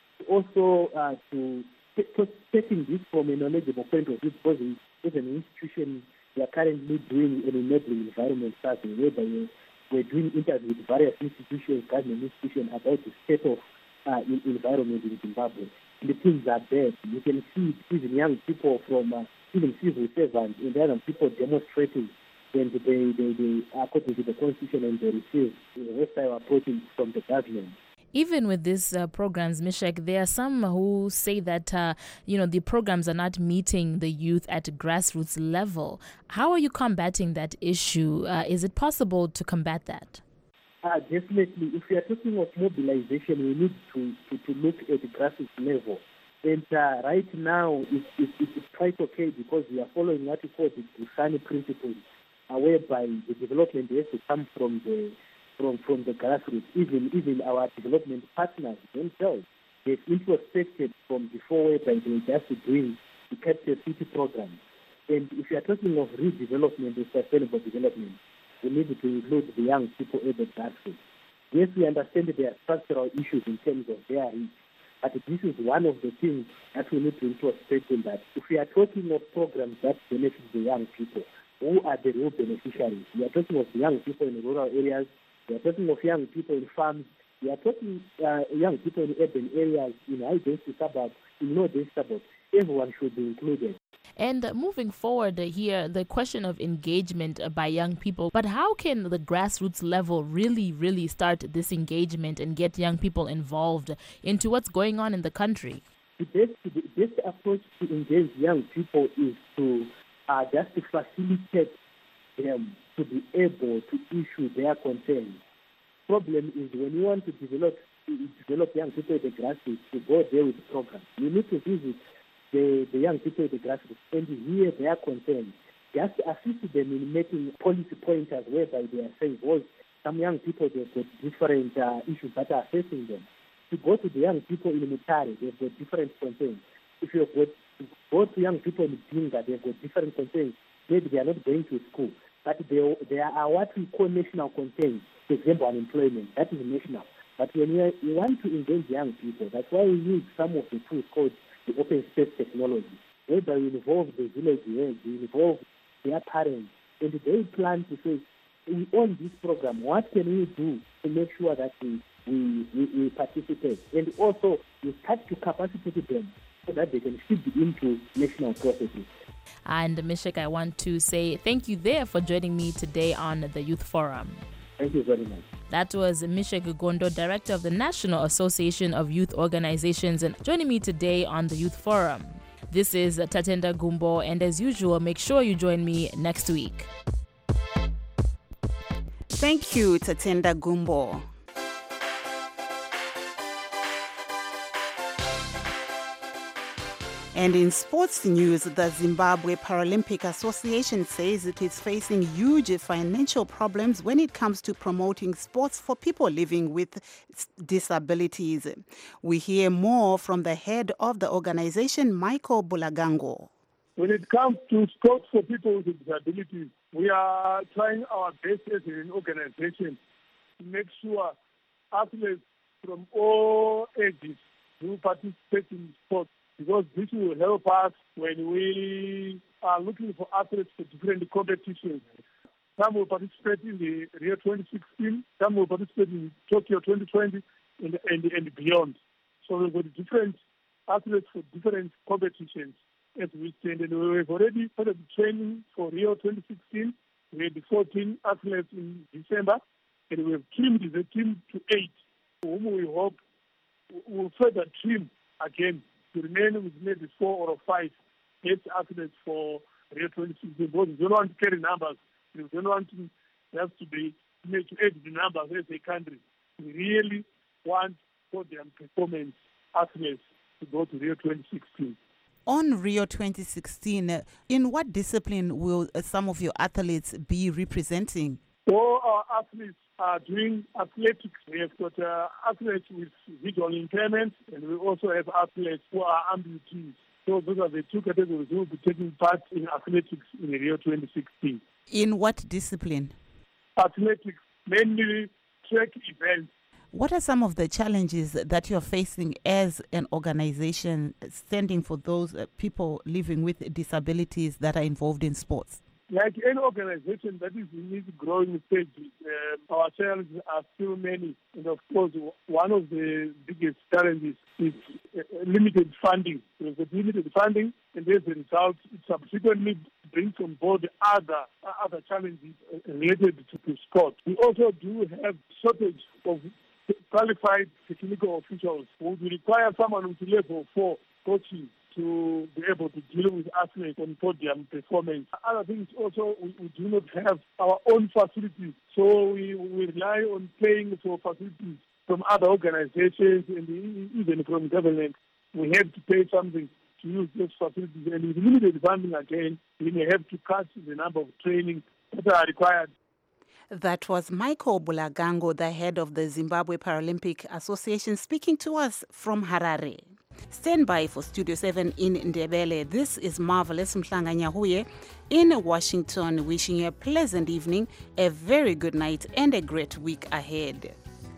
L: Also, uh, to taking this from a knowledgeable point of view, because as an institution, we are currently doing an enabling environment study, whereby we, we're doing interviews with various institutions, government institutions, about the state of uh, environment in Zimbabwe. And the things are bad. You can see even young people from uh, even civil servants and other people demonstrating when they, they, they, according to the constitution, and they receive hostile approaches from the government.
K: Even with these uh, programs, Mishek, there are some who say that, uh, you know, the programs are not meeting the youth at grassroots level. How are you combating that issue? Uh, is it possible to combat that?
L: Uh, definitely. If we are talking of mobilization, we need to, to, to look at the grassroots level. And uh, right now, it's, it's, it's quite okay because we are following what we call the Busani principles, uh, whereby the development has to come from the From, from the grassroots. Even even our development partners themselves, they've introspected from before whereby they just doing the capital city program. And if you are talking of redevelopment and sustainable development, we need to include the young people at the grassroots. Yes, we understand that there are structural issues in terms of their reach, but this is one of the things that we need to introspect in that. If we are talking of programs that benefit the young people, who are the real beneficiaries? We are talking of young people in rural areas. We are talking of young people in farms. We are talking uh, young people in urban areas, in high-density suburbs, in low-density suburbs. Everyone should be included.
K: And uh, moving forward uh, here, the question of engagement uh, by young people. But how can the grassroots level really, really start this engagement and get young people involved into what's going on in the country?
L: The best, the best approach to engage young people is to uh, just to facilitate them to be able to issue their concerns. Problem is when you want to develop develop young people at the grassroots, to go there with the program, you need to visit the, the young people at the grassroots and hear their concerns. Just assist them in making policy pointers whereby they are saying, well, some young people, they've got different uh, issues that are facing them. To go to the young people in Mutare, they've got different concerns. If you go to, go to young people in Dinga, they've got different concerns. Maybe they are not going to school, but they, they are what we call national concerns. For example, unemployment, that is national. But when we, are, we want to engage young people, that's why we use some of the tools called the open space technology, whereby we involve the village heads, we involve their parents, and they plan to say, we own this program, what can we do to make sure that we, we, we, we participate? And also, we start to capacitate them so that they can feed into national processes.
K: And Meshek, I want to say thank you there for joining me today on the Youth Forum.
L: Thank you very much.
K: That was Meshek Gondo, Director of the National Association of Youth Organizations, and joining me today on the Youth Forum. This is Tatenda Gumbo, and as usual, make sure you join me next week.
C: Thank you, Tatenda Gumbo. And in sports news, the Zimbabwe Paralympic Association says it is facing huge financial problems when it comes to promoting sports for people living with disabilities. We hear more from the head of the organization, Michael Bulagango.
M: When it comes to sports for people with disabilities, we are trying our best as an organization to make sure athletes from all ages who participate in sports, because this will help us when we are looking for athletes for different competitions. Some will participate in the Rio twenty sixteen, some will participate in Tokyo twenty twenty, and, and, and beyond. So we've got different athletes for different competitions as we stand. And we've already started training for Rio twenty sixteen. We had fourteen athletes in December, and we have trimmed the team to eight, whom we hope will further trim again to remain with maybe four or five best athletes for Rio twenty sixteen. Because we don't want to carry numbers. We don't want to have to be made to add the numbers as a country. We really want podium performance athletes to go to Rio twenty sixteen.
C: On Rio twenty sixteen, in what discipline will some of your athletes be representing?
M: All our athletes are doing athletics. We have got uh, athletes with visual impairments, and we also have athletes who are amputees. So those are the two categories who will be taking part in athletics in Rio twenty sixteen.
C: In what discipline?
M: Athletics, mainly track events.
C: What are some of the challenges that you're facing as an organization standing for those uh, people living with disabilities that are involved in sports?
M: Like any organization that is in its growing stage, uh, our challenges are still many. And of course, one of the biggest challenges is uh, limited funding. There's a limited funding, and as a result, it subsequently brings on board other uh, other challenges related to, to sport. We also do have shortage of qualified technical officials who would require someone with level four coaching to be able to deal with athletes on podium performance. Other things also, we, we do not have our own facilities, so we, we rely on paying for facilities from other organizations and even from government. We have to pay something to use those facilities, and with limited funding again, we may have to cut the number of training that are required.
C: That was Michael Bulagango, the head of the Zimbabwe Paralympic Association, speaking to us from Harare. Stand by for Studio seven in Ndebele. This is Marvelous Mhlanga Nyahuye in Washington, wishing you a pleasant evening, a very good night, and a great week ahead.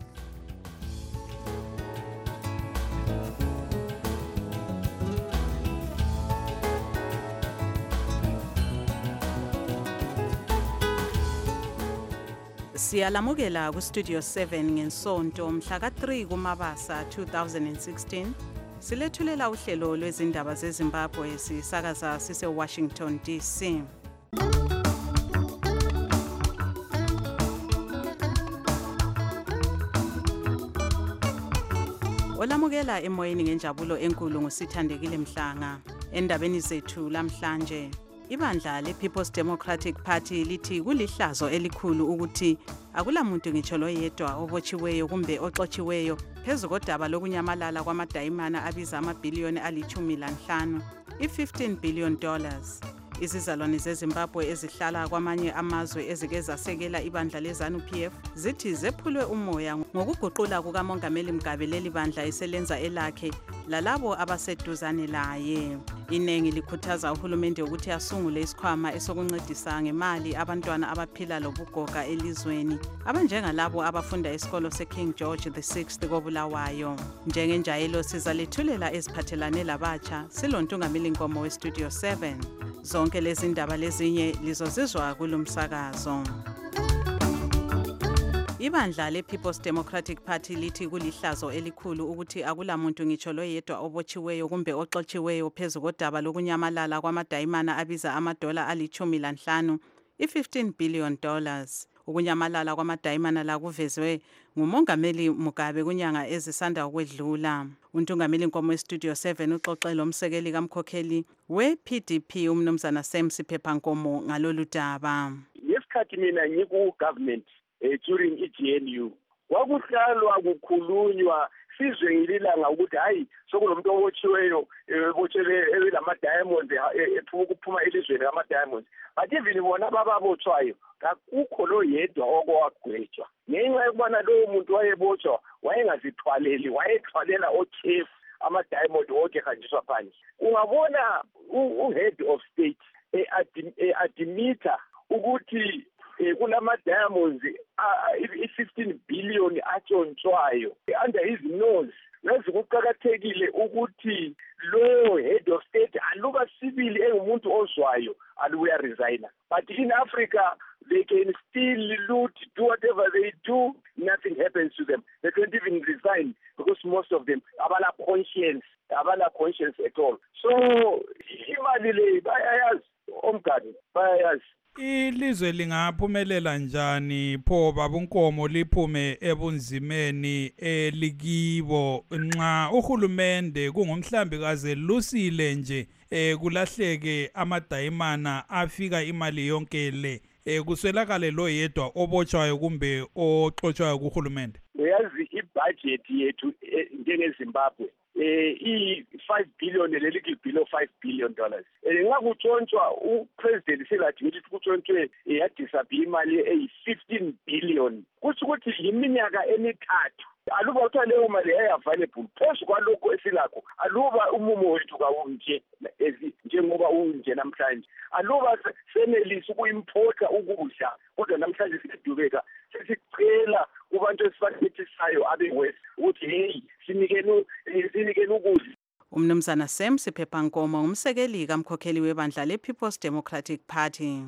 C: Siyalamukela ku Studio seven ngensonto mhla ka three kuMabasa two thousand sixteen. Silethulela uhlelo lwezindaba zeZimbabwe sisakaza sise Washington D C. Olamukela emoyeni ngenjabulo enkulu ngusithandekile Mhlanga. Endabeni zethu lamhlanje, ibandla le-People's Democratic Party lithi kulihlazo elikhulu ukuthi akulamuntu ngitsho loyedwa obotshiweyo kumbe oxotshiweyo phezu kodaba lokunyamalala kwamadayimana abiza amabhiliyoni alichumi lanhlanu, i-fifteen billion dollars. Izizalwane zeZimbabwe ezihlala kwamanye amazwe ezike zasekela ibandla le-ZANU-P F zithi zephulwe umoya ngokuguqula kukamongameli Mugabe leli bandla iselenza elakhe lalabo abaseduzane laye. Inengi likhuthaza uhulumende ukuthi asungule isikhwama esokuncedisa ngemali abantwana abaphila lobugoga elizweni abanjengalabo abafunda esikolo seKing George the sixth koBulawayo. Njengenjayelo sizalethulela eziphathelane labatsha silontungameli Nkomo we-Studio seven. Zonke lezi ndaba lezinye lizozizwa kulomsakazo. Ibandla le-People's Democratic Party lithi kulihlazo elikhulu ukuthi akulamuntu ngitsho loyedwa obotshiweyo kumbe oxotshiweyo phezu kodaba lokunyamalala kwamadayimana abiza amadola alichumi lanhlanu, i-fifteen billion dollars. Ukunyamalala kwamadayimana la kuvezwe ngumongameli Mugabe kunyanga ezisanda ukwedlula. Untungameli Nkomo we-Studio seven uxoxe lomsekeli kamkhokheli we-P D P umnumzana Sam Siphepankomo ngalolu daba.
N: Yesikhathi mina ngiku government eh, during i-G N U kwakuhlalwa kukhulunywa sizwe ngililanga ukuthi hayi sokunomuntu obotshiweyo ebotshele elama diamonds ephuma kuphuma elizweni lama diamonds, but even bona bababotshwayo akukho lo yedwa okwagwetshwa ngenxa yokubana lowo muntu wayebotshwa wayengazithwaleli, wayethwalela ochief ama diamond wonke hanjiswa phansi. Ungabona u-head of state e-admita ukuthi kulama diamonds i-fifteen billion atshontshwayo under his nose. Nazi kuqakathekile ukuthi lo head of state aluba sibili engumuntu ozwayo aluya resign. But in Africa they can still loot, do whatever they do, nothing happens to them. They don't even resign because most of them abala conscience, abala conscience at all. So imali le bayayazi omgadi, bayayazi.
O: Ilizwe lingaphumelela njani pho babunkomo liphume ebunzimeni elikibo nxa uhulumende kungumhlambi kaze lusile nje eh kulahleke amadayimana afika imali yonke le eh kuswelakale lo yedwa obotshwayo kumbe oxotshayo kuhulumende? Uyazi ibudget yethu njengeZimbabwe eh i-five billion lelithi below five billion dollars. Eh ngakutshontshwa upresident selathi ukuthi kutshontshwe yadisappear imali eyi-fifteen billion. Kuthi ukuthi yiminyaka emithathu. Aluba utha leyo mali available phezu kwalokho esilakho, aluba umumo wethu kawunje njengoba unje namhlanje, aluba senelisa ukuimporta ukudla kodwa namhlanje sidubeka sesicela kubantu esibalethisayo abe-west ukuthi hey sinikeni sinikeni ukudla. Umnumzana Sam Siphepankomo umsekeli kamkhokheli webandla le-People's Democratic Party.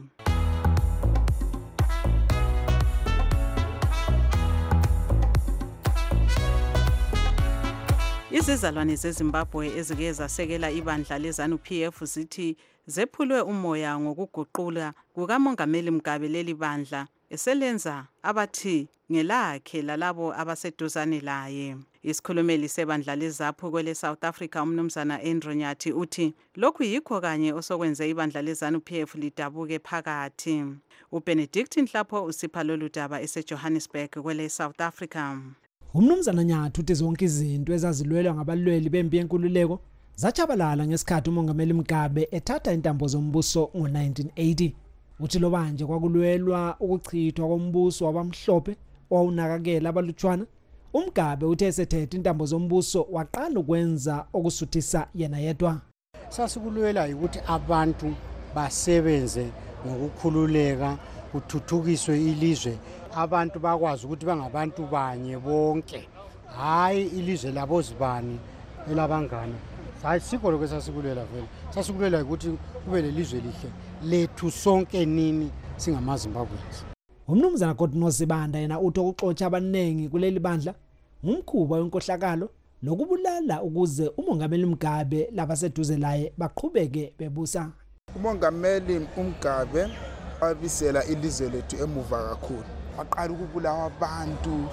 O: Izizalwane zeZimbabwe ezike zasekela ibandla le-ZANU-P F zithi zephulwe umoya ngokuguqula kukamongameli Mugabe leli bandla eselenza abathi ngelakhe lalabo abaseduzane laye. Isikhulumeli sebandla lezaphu kwele South Africa umnumzana Andrew Nyathi uthi lokhu yikho kanye osokwenze ibandla le-ZANU-P F lidabuke phakathi. uBenedict Nhlapho usipha lolu daba eseJohannesburg kwele South Africa.
P: Umnumzana Nyathi uthi zonke izinto ezazilwelwa ngabalweli bempi yenkululeko zachabalala ngesikhathi umongameli Mugabe ethatha intambo zombuso ngo-nineteen eighty. Uthi lo manje kwakulwelwa ukuchithwa kombuso wabamhlophe owunakakela abalutshwana uMgabe uthe esethethe intambo zombuso waqala ukwenza okusuthisa yena yedwa.
Q: Sasikulwela ukuthi abantu basebenze ngokukhululeka kuthuthukiswe ilizwe, abantu bakwazi ukuthi bangabantu banye bonke, hayi ilizwe labo zibani elabangane. Sasikho lokho sasikulwela vele. Sasikulwela ukuthi kube lelizwe lihle lethu sonke nini singamaZimbabweans.
P: Umnumzana Godno Sibanda yena uthi ukuxotsha abanengi kuleli bandla ngumkhuba wenkohlakalo lokubulala ukuze umongameli Mugabe labaseduze laye baqhubeke bebusa.
R: Umongameli uMgabe wabisela ilizwe lethu emuva kakhulu. Waqala ukubulawa abantu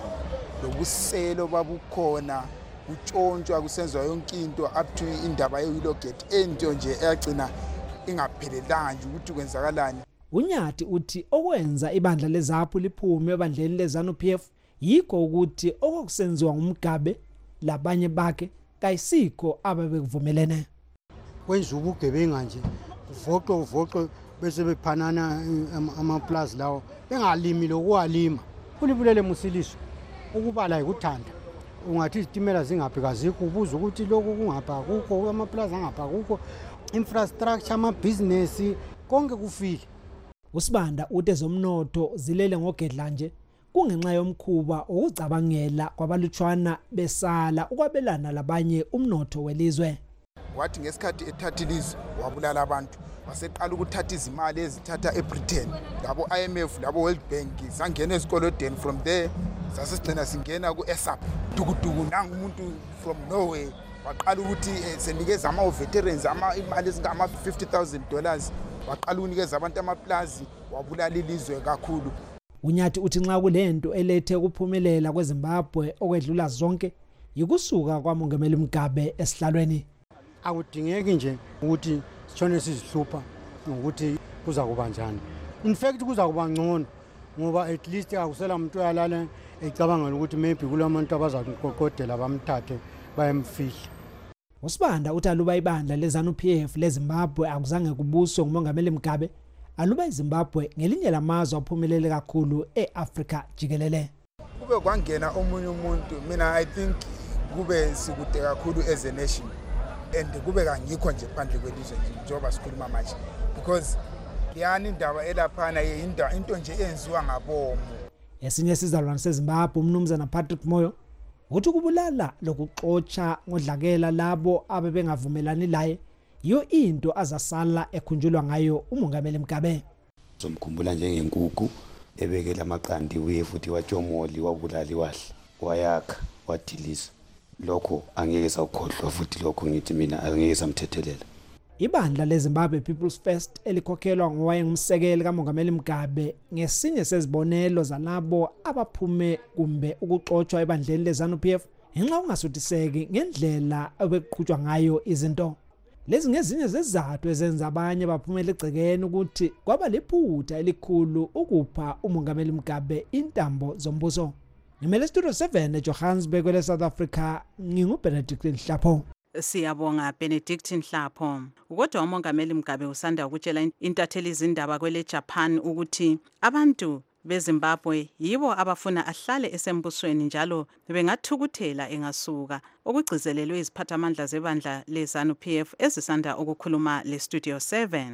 R: lobuselo babukhona, utshontshwa kusenziwa yonke into up to indaba yeWillowgate ento nje eyagcina ingaphelelanga nje ukuthi kwenzakalani.
P: Unyathi uthi okwenza ibandla leZAPU liphume ebandleni leZANU-P F yikho ukuthi okusenziwa nguMgabe labanye bakhe kayisikho ababekuvumelene.
Q: Kwenza ubugebenga nje uvoqo uvoqo bese bephanana amaplaza lawo bengalimi lokuwalima. Kulibulele musiliso ukubala ikuthanda. Ungathi izitimela zingaphi kazikho ubuza ukuthi lokhu kungapha kukho amaplaza angapha kukho infrastructure ama business konke kufile.
P: Usibanda uthi ezomnotho zilele ngogedla nje kungenxa yomkhuba okucabangela kwabalutshwana besala ukwabelana labanye umnotho welizwe.
R: Wathi ngesikhathi ethatha ilizwe wabulala abantu waseqala ukuthatha izimali ezithatha eBritain labo I M F labo World Bank sangena esikolodeni from there sasigcina singena ku-S A P dukuduku nangu umuntu from Norway waqala ukuthi senikeza ama-veterans imali ezingama fifty thousand dollars waqala ukunikeza abantu amaplazi wabulala ilizwe kakhulu.
P: Unyathi uthi nxa kulento elethe ukuphumelela kweZimbabwe okwedlula zonke yikusuka kwamongameli Mugabe esihlalweni.
Q: Akudingeki nje ukuthi sitshone sizihlupha ukuthi kuza kuba njani. In fact kuza kuba ngcono ngoba at least akusela umuntu oyalala ecabanga ukuthi maybe kulabantu abazakuqoqodela bamthathe bayemfihla.
P: Usibanda uthi aluba ibandla leZANU-P F leZimbabwe akuzange kubuswe ngumongameli Mugabe aluba iZimbabwe ngelinye lamazwe aphumelele kakhulu eAfrika jikelele.
R: Kube kwangena omunye umuntu mina I think kube sikude kakhulu as a nation and kube kangikho nje phandle kwelizwe njengoba sikhuluma manje because liyani indaba elaphana yinda into nje enziwa ngabomo.
P: Esinye sizalwane seZimbabwe umnumzana Patrick Moyo uthi kubulala lokuxotsha ngodlakela labo abebengavumelani laye yo into azasala ekhunjulwa ngayo umongameli Mugabe.
S: Somkhumbula njengenkukhu ebekela amaqandi uye futhi watshomoli wabulali wahle wayakha wadilisa. Lokho angeke sakhohlwa futhi lokho ngithi mina angeke samthethelela.
P: Ibandla leZimbabwe People's First elikhokhelwa ngowayengumsekeli kamongameli Mugabe ngesinye sezibonelo zalabo abaphume kumbe ukuxotsha ebandleni leZANU-P F ngenxa ungasuthiseki ngendlela obeqhutshwa ngayo izinto. Lezi ngezinye zezizathu ezenza abanye baphumela egcekeni ukuthi kwaba liphutha elikhulu ukupha umongameli Mugabe intambo zombuso. Ngimele Studio seven eJohannesburg kwele South Africa nginguBenedict Nhlapho.
C: Siyabonga Benedict Nhlapho. Kodwa umongameli Mugabe usanda ukutshela intatheli izindaba kwele Japan ukuthi abantu beZimbabwe yibo abafuna ahlale esembusweni njalo bengathukuthela engasuka. Okugcizelelwe iziphathamandla zebandla leZANU-P F ezisanda ukukhuluma le Studio seven.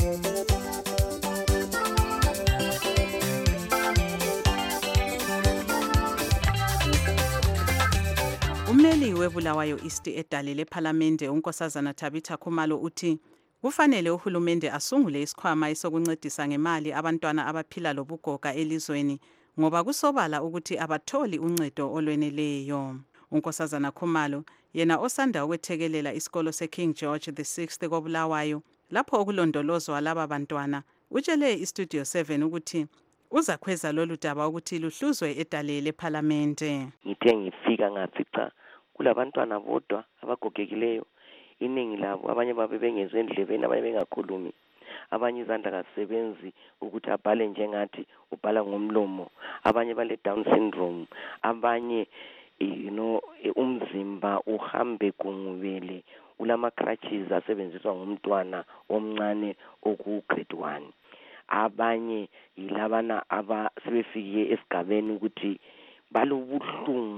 C: Ummeli webulawayo East edale leParlamente unkosazana Tabitha Khumalo uthi kufanele uhulumende asungule isikhwama esokuncedisa ngemali abantwana abaphila lobugoga elizweni ngoba kusobala ukuthi abatholi uncedo olweneleyo. Unkosazana Khumalo yena osanda ukwethekelela isikolo seKing George the sixth kobulawayo lapho okulondolozwa laba bantwana utshele iStudio seven ukuthi uzakhweza lolu daba ukuthi luhluzwe edale leParlamente.
T: Ngithe ngifika ngafica kulabantwana bodwa abagogekileyo iningi labo abanye babe bengezwe endlebeni abanye bengakhulumi abanye izandla kasebenzi ukuthi abhale njengathi ubhala ngomlomo abanye bale Down syndrome abanye you know umzimba uhambe kungubele ulama crutches asebenziswa ngumntwana omncane oku grade one abanye yilabana aba sebefike esigabeni ukuthi balobuhlungu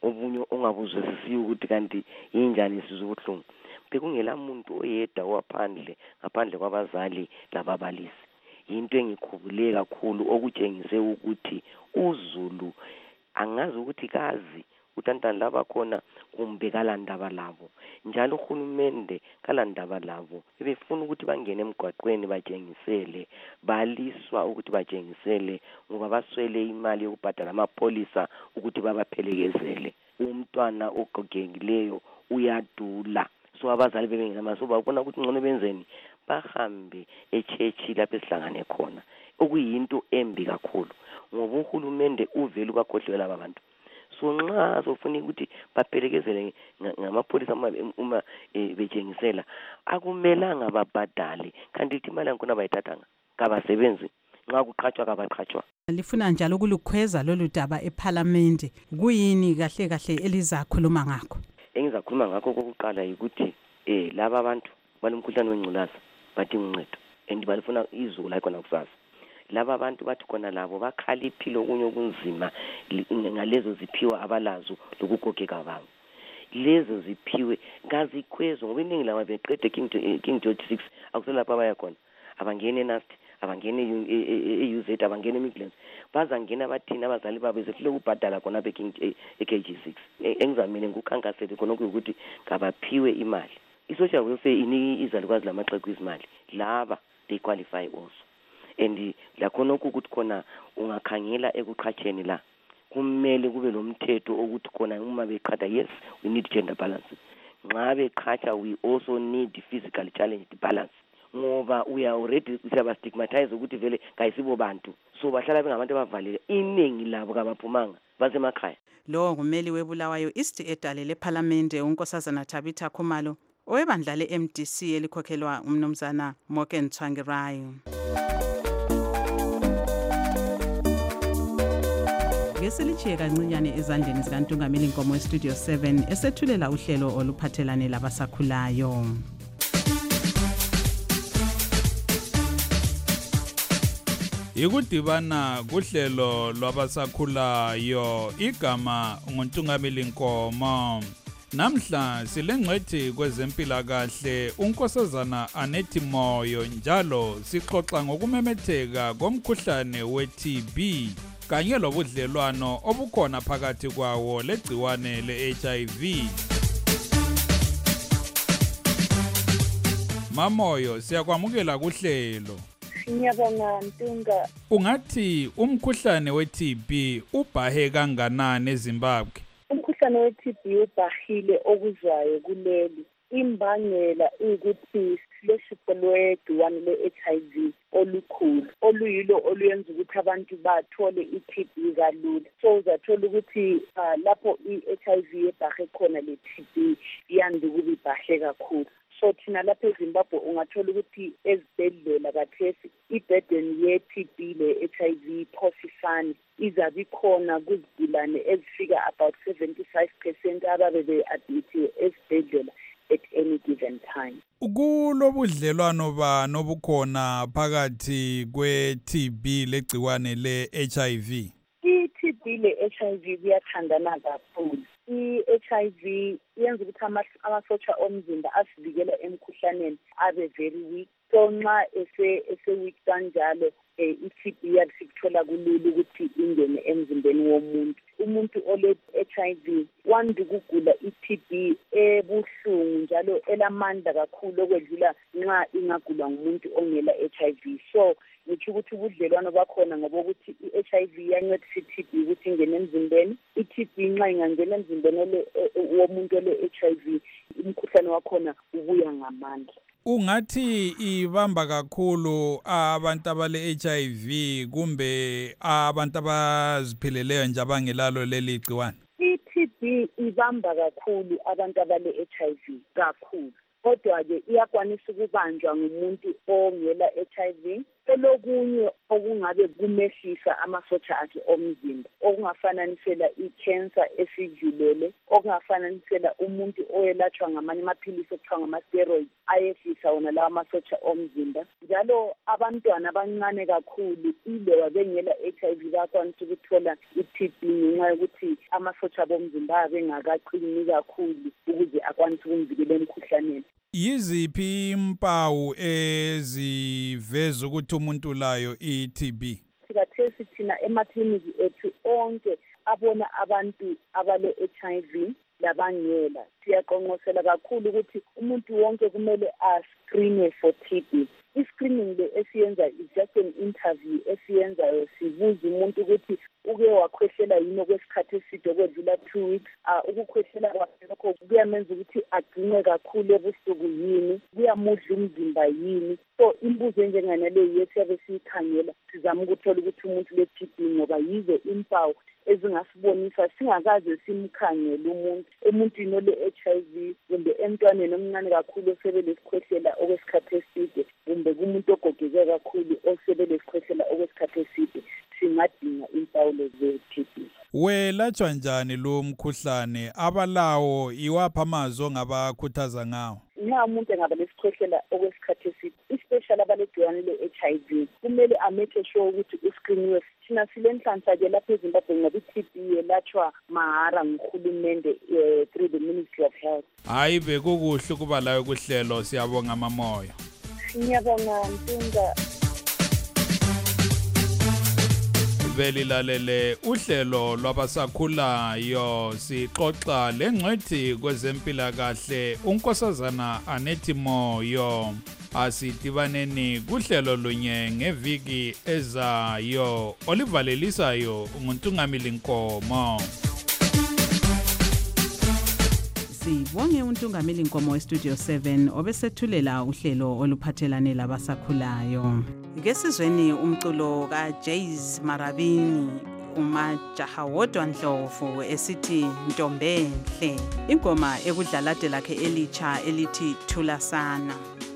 T: obunye ongabuzwisisiyo ukuthi kanti yinjani isizwe ubuhlungu. Bekungela muntu oyedwa waphandle ngaphandle kwabazali lababalisi. Into engikhubule kakhulu okutshengise ukuthi uZulu angazi ukuthi kazi utantani laba khona kumbe kalandaba labo, njalo uhulumende kalandaba labo befuna ukuthi bangene emgwaqweni batshengisele, baliswa ukuthi batshengisele ngoba baswele imali yokubhadala amapolisa ukuthi babaphelekezele. Umntwana ogogekileyo uyadula, so abazali bebengenamali, so babona ukuthi ngcono benzeni bahambe echechi lapho esihlangane khona, okuyinto embi kakhulu ngoba uhulumende uvele ukakhohlela laba bantu. So nxa sofuna ukuthi baphelekezele ngamapolisa uma betshengisela, akumelanga babhadale kanti ithi imali yakhona bayithathanga kabasebenzi, nxa kuqhatshwa kabaqhatshwa.
C: Lifuna njalo ukulukhweza lolu daba eParliament, kuyini kahle kahle elizakhuluma ngakho?
T: Engizakhuluma ngakho kokuqala ukuthi eh laba abantu balomkhuhlane wengculaza bathi uncedo and balifuna izulu la khona kusasa. Laba abantu bathi khona labo bakhaliphile okunye okunzima ngalezo ziphiwa abalazo lokugogeka babo. Lezo ziphiwe ngazikhwezo ngoba iningi laba beqede King King George six akuselapha abaya khona, abangene enast, abangene e-U Z, abangene eMidlands, bazangena bathini abazali babo bezefile ukubhadala khona beking e-K G six. Engizamile ngukhankasele khona ukuthi kabaphiwe imali. I-social welfare iniki izalukwazi lamaxhegu izimali, laba they qualify also. And lakhona ukuthi khona ungakhangela ekuqhatsheni la kumele kube lomthetho ukuthi khona uma beqhatha, yes we need gender balance, nxa beqhatha we also need physical challenged balance ngoba we are already siyaba stigmatize ukuthi vele kayisibo bantu, so bahlala bengabantu abavalile, iningi labo kabaphumanga basemakhaya.
C: Lo ngumeli webulawayo East edale leParliament unkosazana Tabitha Khumalo owebandla le-M D C elikhokhelwa umnumzana Morgan Tsvangirai. Ngesilichiye kancinyane ezandleni zikaNtungameli Nkomo eStudio seven esethulela uhlelo oluphathelane labasakhulayo.
O: Ikudibana kuhlelo lwabasakhulayo, igama nguNtungameli Nkomo. Namhla silengcwethi kwezempilakahle unkosazana Anethi Moyo, njalo sixoxa ngokumemetheka komkhuhlane we-T B kanye lobudlelwano obukhona phakathi kwawo legciwane le-H I V. Mamoyo, siyakwamukela kuhlelo.
U: Ngiyabonga Ntunga.
O: Ungathi umkhuhlane we-T B ubhahe kanganani eZimbabwe?
U: Umkhuhlane we-T B ubhahile okuzwayo kuleli. Imbangela ukuthi silesifo lwegciwane le-H I V olukhulu, oluyilo oluyenza ukuthi abantu bathole i-T B kalula. So uzathola ukuthi uh, lapho i-H I V ebhahe khona le-T B yande ukuba ibhahe kakhulu. So thina lapha eZimbabwe ungathola ukuthi ezibhedlela kathesi i-burden ye-T B le-H I V phosifane izabe ikhona kuzigulane ezifika about seventy-five percent ababe be-admithiwe ezibhedlela at any given time.
O: Kulobudlelwano ba nobukhona phakathi kwe-T B legciwane le-H I V?
U: I-T B le-H I V kuyathandana kakhulu. I-H I V yenza ukuthi amasotsha omzimba asivikela emkhuhlaneni abe very weak. So nxa ese ese weak kanjalo i-T B yasikuthola kulula ukuthi ingene emzimbeni womuntu. Umuntu ole-H I V wanda ukugula i-T B ebuhlungu njalo elamandla kakhulu okwedlula nxa ingagulwa ngumuntu ongela H I V. So ngisho ukuthi ubudlelwano bakhona ngoba ukuthi i-H I V yancedisa i-T B ukuthi ingene emzimbeni. I-T B nxa ingangena emzimbeni womuntu ole-H I V umkhuhlane wakhona ubuya ngamandla.
O: Ungathi ibamba kakhulu abantu abale-H I V kumbe abantu abaziphileleyo nje abangelalo leli gciwane?
U: I-T B ibamba kakhulu abantu abale-H I V kakhulu, kodwa-ke iyakwanisa ukubanjwa ngumuntu ongela H I V elokunye okungabe kumehlisa amasotsha akhe omzimba okungafananisela i-cancer esidlulele okungafananisela umuntu oyelatshwa ngamanye amaphilisi okuthiwa ngama-steroids ayehlisa wona lawa amasotsha omzimba njalo abantwana abancane kakhulu iloba bengela H I V bakwanisa ukuthola i-T B ngenxa yokuthi amasotsha bomzimba abe engakaqini kakhulu ukuze akwanise ukumvikela emkhuhlaneni.
O: Yiziphi impawu eziveza ukuthi umuntu layo i-T B?
U: Sikathesi thina emakliniki ethu onke abona abantu abale H I V labangela siyaqonqosela kakhulu ukuthi umuntu wonke kumele ascreenwe for T B. I-screening le esiyenza is just an interview esiyenzayo sibuza umuntu ukuthi uke wakhwehlela yini okwesikhathi eside okwedlula two weeks uh, ukukhwehlela kwakhe lokho kuyamenza ukuthi agcine kakhulu ebusuku yini kuyamudla umzimba yini so imbuzo enjenganaleyo yesiyabe siyikhangela sizama ukuthola ukuthi umuntu le-T B ngoba yizo impawu ezingasibonisa singakaze simkhangele umuntu emuntwini ole-H I V kumbe emntwaneni omncane kakhulu osebelesikhwehlela okwesikhathi eside kumbe kumuntu ogogeke kakhulu osebelesikhwehlela okwesikhathi eside singadinga impawu ze-T B.
O: Welatshwa njani lo mkhuhlane abalawo iwapha amazwi ongabakhuthaza ngawo?
U: Nxa umuntu engaba lesikhwehlela okwesikhathi eside especially abalegciwane le-H I V kumele amake sure ukuthi uscreeniwe. Thina silenhlanhla ke lapha eZimbabwe ngoba i-T B yelatshwa mahara nguhulumende uh, through the Ministry of Health.
O: Hayi bekukuhle ukuba layo kuhlelo siyabonga amamoya.
U: Ngiyabonga Mpunda.
O: Belilalele uhlelo lwabasakhulayo sixoxa lengcwethi kwezempilakahle unkosazana Anethi Moyo. Asidibaneni kuhlelo lunye ngeviki ezayo olivalelisayo nguNtungamili Nkomo.
C: Sibonge uNtungamili Nkomo weStudio seven obesethulela uhlelo oluphathelane labasakhulayo. Ngesizweni umculo kaJays Marabini umajaha wodwa Ndlovu esithi Ntombenhle. Ingoma ekudlalade lakhe elitsha elithi Thulasana.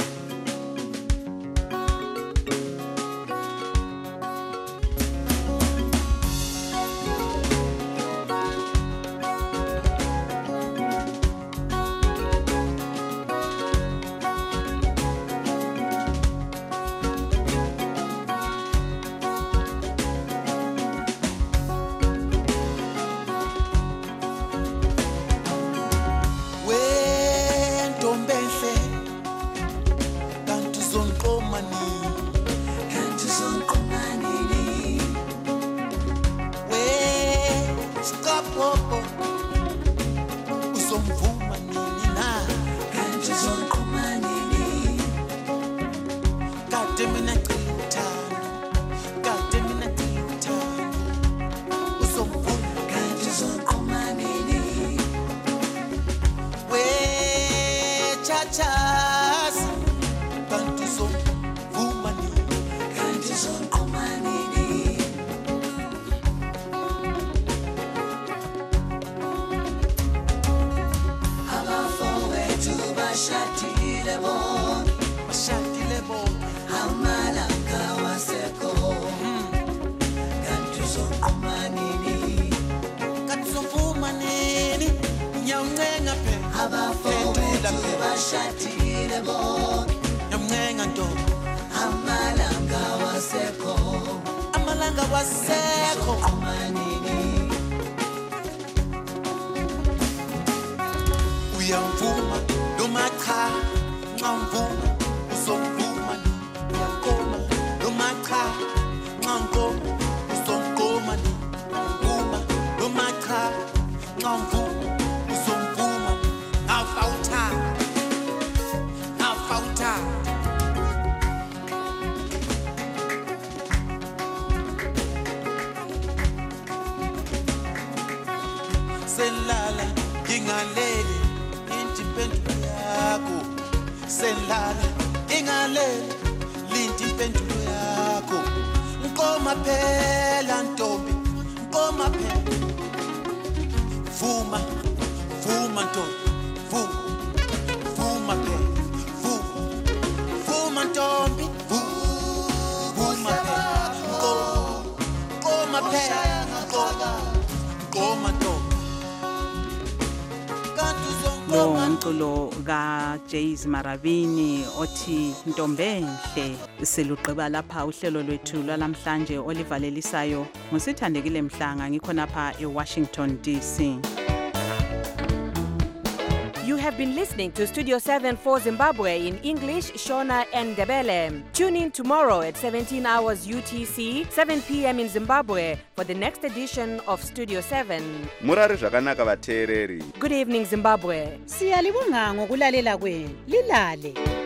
A: Selala ingaleli inti impendulo yakho selala ingaleli linti impendulo yakho Nkoma phela ntombi Nkoma phela Vuma Vuma ntombi Vuma Vuma phela Vuma Vuma ntombi Vuma gqoma ntombi
C: lo ngumculo kaJays Marabini othi Ntombenhle. Siluqeba lapha uhlelo lwethu lwalamhlanje olivalelisayo ngusithandekile Mhlanga ngikhonapha eWashington D C.
E: You have been listening to Studio seven for Zimbabwe in English, Shona and Ndebele. Tune in tomorrow at seventeen hours U T C, seven p.m. in Zimbabwe for the next edition of Studio seven.
B: Murari zvakanaka vateereri.
E: Good evening, Zimbabwe.
C: Siyalibonga ngokulalela kwenu. Lilale.